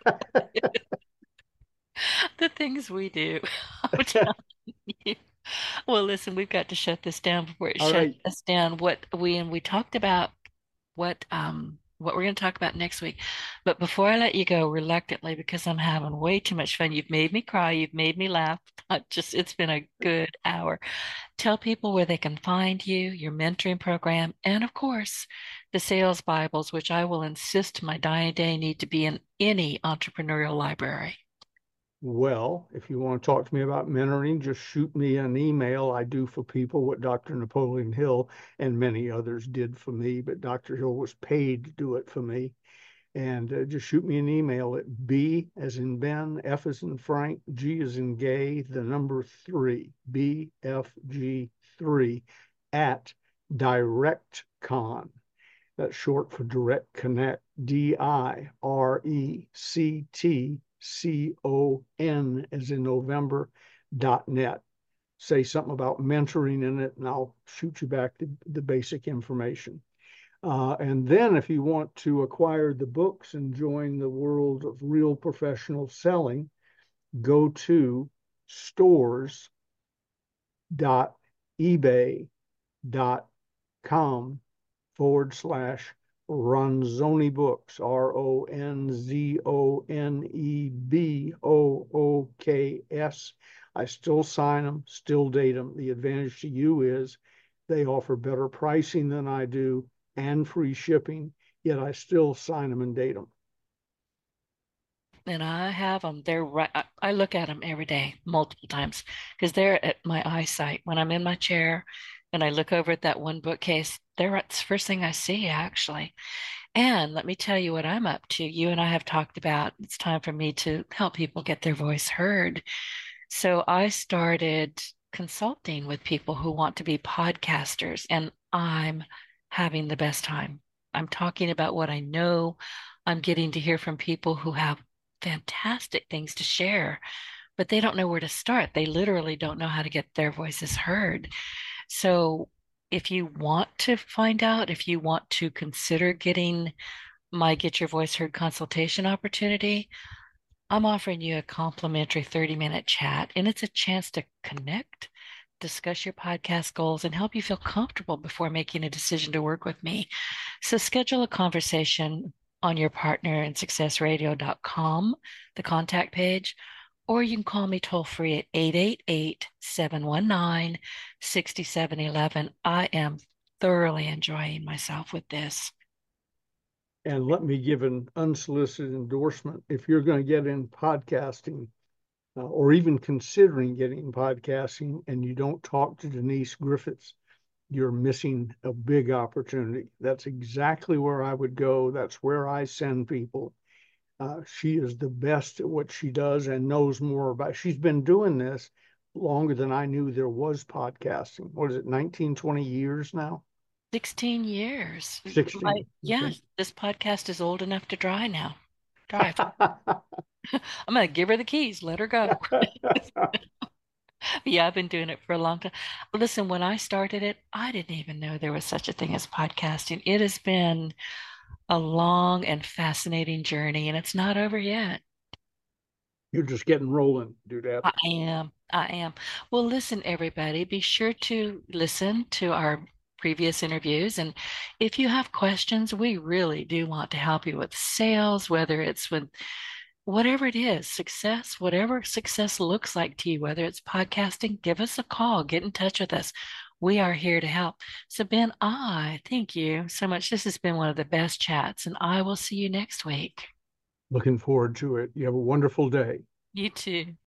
the things we do. I'm telling you. Well, listen, we've got to shut this down before it All shuts right. us down. What we and we talked about what um what we're going to talk about next week. But before I let you go reluctantly, because I'm having way too much fun, you've made me cry, you've made me laugh. I just it's been a good hour. Tell people where they can find you, your mentoring program, and of course, the sales Bibles, which I will insist to my dying day need to be in any entrepreneurial library. Well, if you want to talk to me about mentoring, just shoot me an email. I do for people what Doctor Napoleon Hill and many others did for me, but Doctor Hill was paid to do it for me. And uh, just shoot me an email at B as in Ben, F as in Frank, G as in Gay, the number three, B F G three at DirectCon. That's short for Direct Connect, D I R E C T C O N as in November dot net. Say something about mentoring in it, and I'll shoot you back the, the basic information. Uh, and then if you want to acquire the books and join the world of real professional selling, go to stores.ebay.com forward slash Ronzoni Books, R O N Z O N E B O O K S. I still sign them, still date them. The advantage to you is they offer better pricing than I do and free shipping, yet I still sign them and date them. And I have them. They're right. I, I look at them every day, multiple times, because they're at my eyesight. When I'm in my chair and I look over at that one bookcase, they're it's the first thing I see, actually. And let me tell you what I'm up to. You and I have talked about it's time for me to help people get their voice heard. So I started consulting with people who want to be podcasters, and I'm having the best time. I'm talking about what I know. I'm getting to hear from people who have fantastic things to share, but they don't know where to start. They literally don't know how to get their voices heard. So if you want to find out, if you want to consider getting my Get Your Voice Heard consultation opportunity, I'm offering you a complimentary thirty minute chat, and it's a chance to connect, discuss your podcast goals, and help you feel comfortable before making a decision to work with me. So schedule a conversation on your partner in success radio dot com, the contact page, or you can call me toll free at eight eight eight, seven one nine, six seven one one. I am thoroughly enjoying myself with this. And let me give an unsolicited endorsement. If you're going to get in podcasting, uh, or even considering getting in podcasting, and you don't talk to Denise Griffiths, you're missing a big opportunity. That's exactly where I would go. That's where I send people. Uh, she is the best at what she does and knows more about. She's been doing this longer than I knew there was podcasting. What is it, nineteen, twenty years now? sixteen years. My, sixteen. yeah, Okay. this podcast is old enough to dry now. Drive. I'm going to give her the keys, let her go. Yeah, I've been doing it for a long time. Listen, when I started it, I didn't even know there was such a thing as podcasting. It has been a long and fascinating journey, and it's not over yet. You're just getting rolling, do that. I am. I am. Well, listen, everybody, be sure to listen to our previous interviews. And if you have questions, we really do want to help you with sales, whether it's with whatever it is, success, whatever success looks like to you, whether it's podcasting, give us a call, get in touch with us. We are here to help. So, Ben, I thank you so much. This has been one of the best chats, and I will see you next week. Looking forward to it. You have a wonderful day. You too.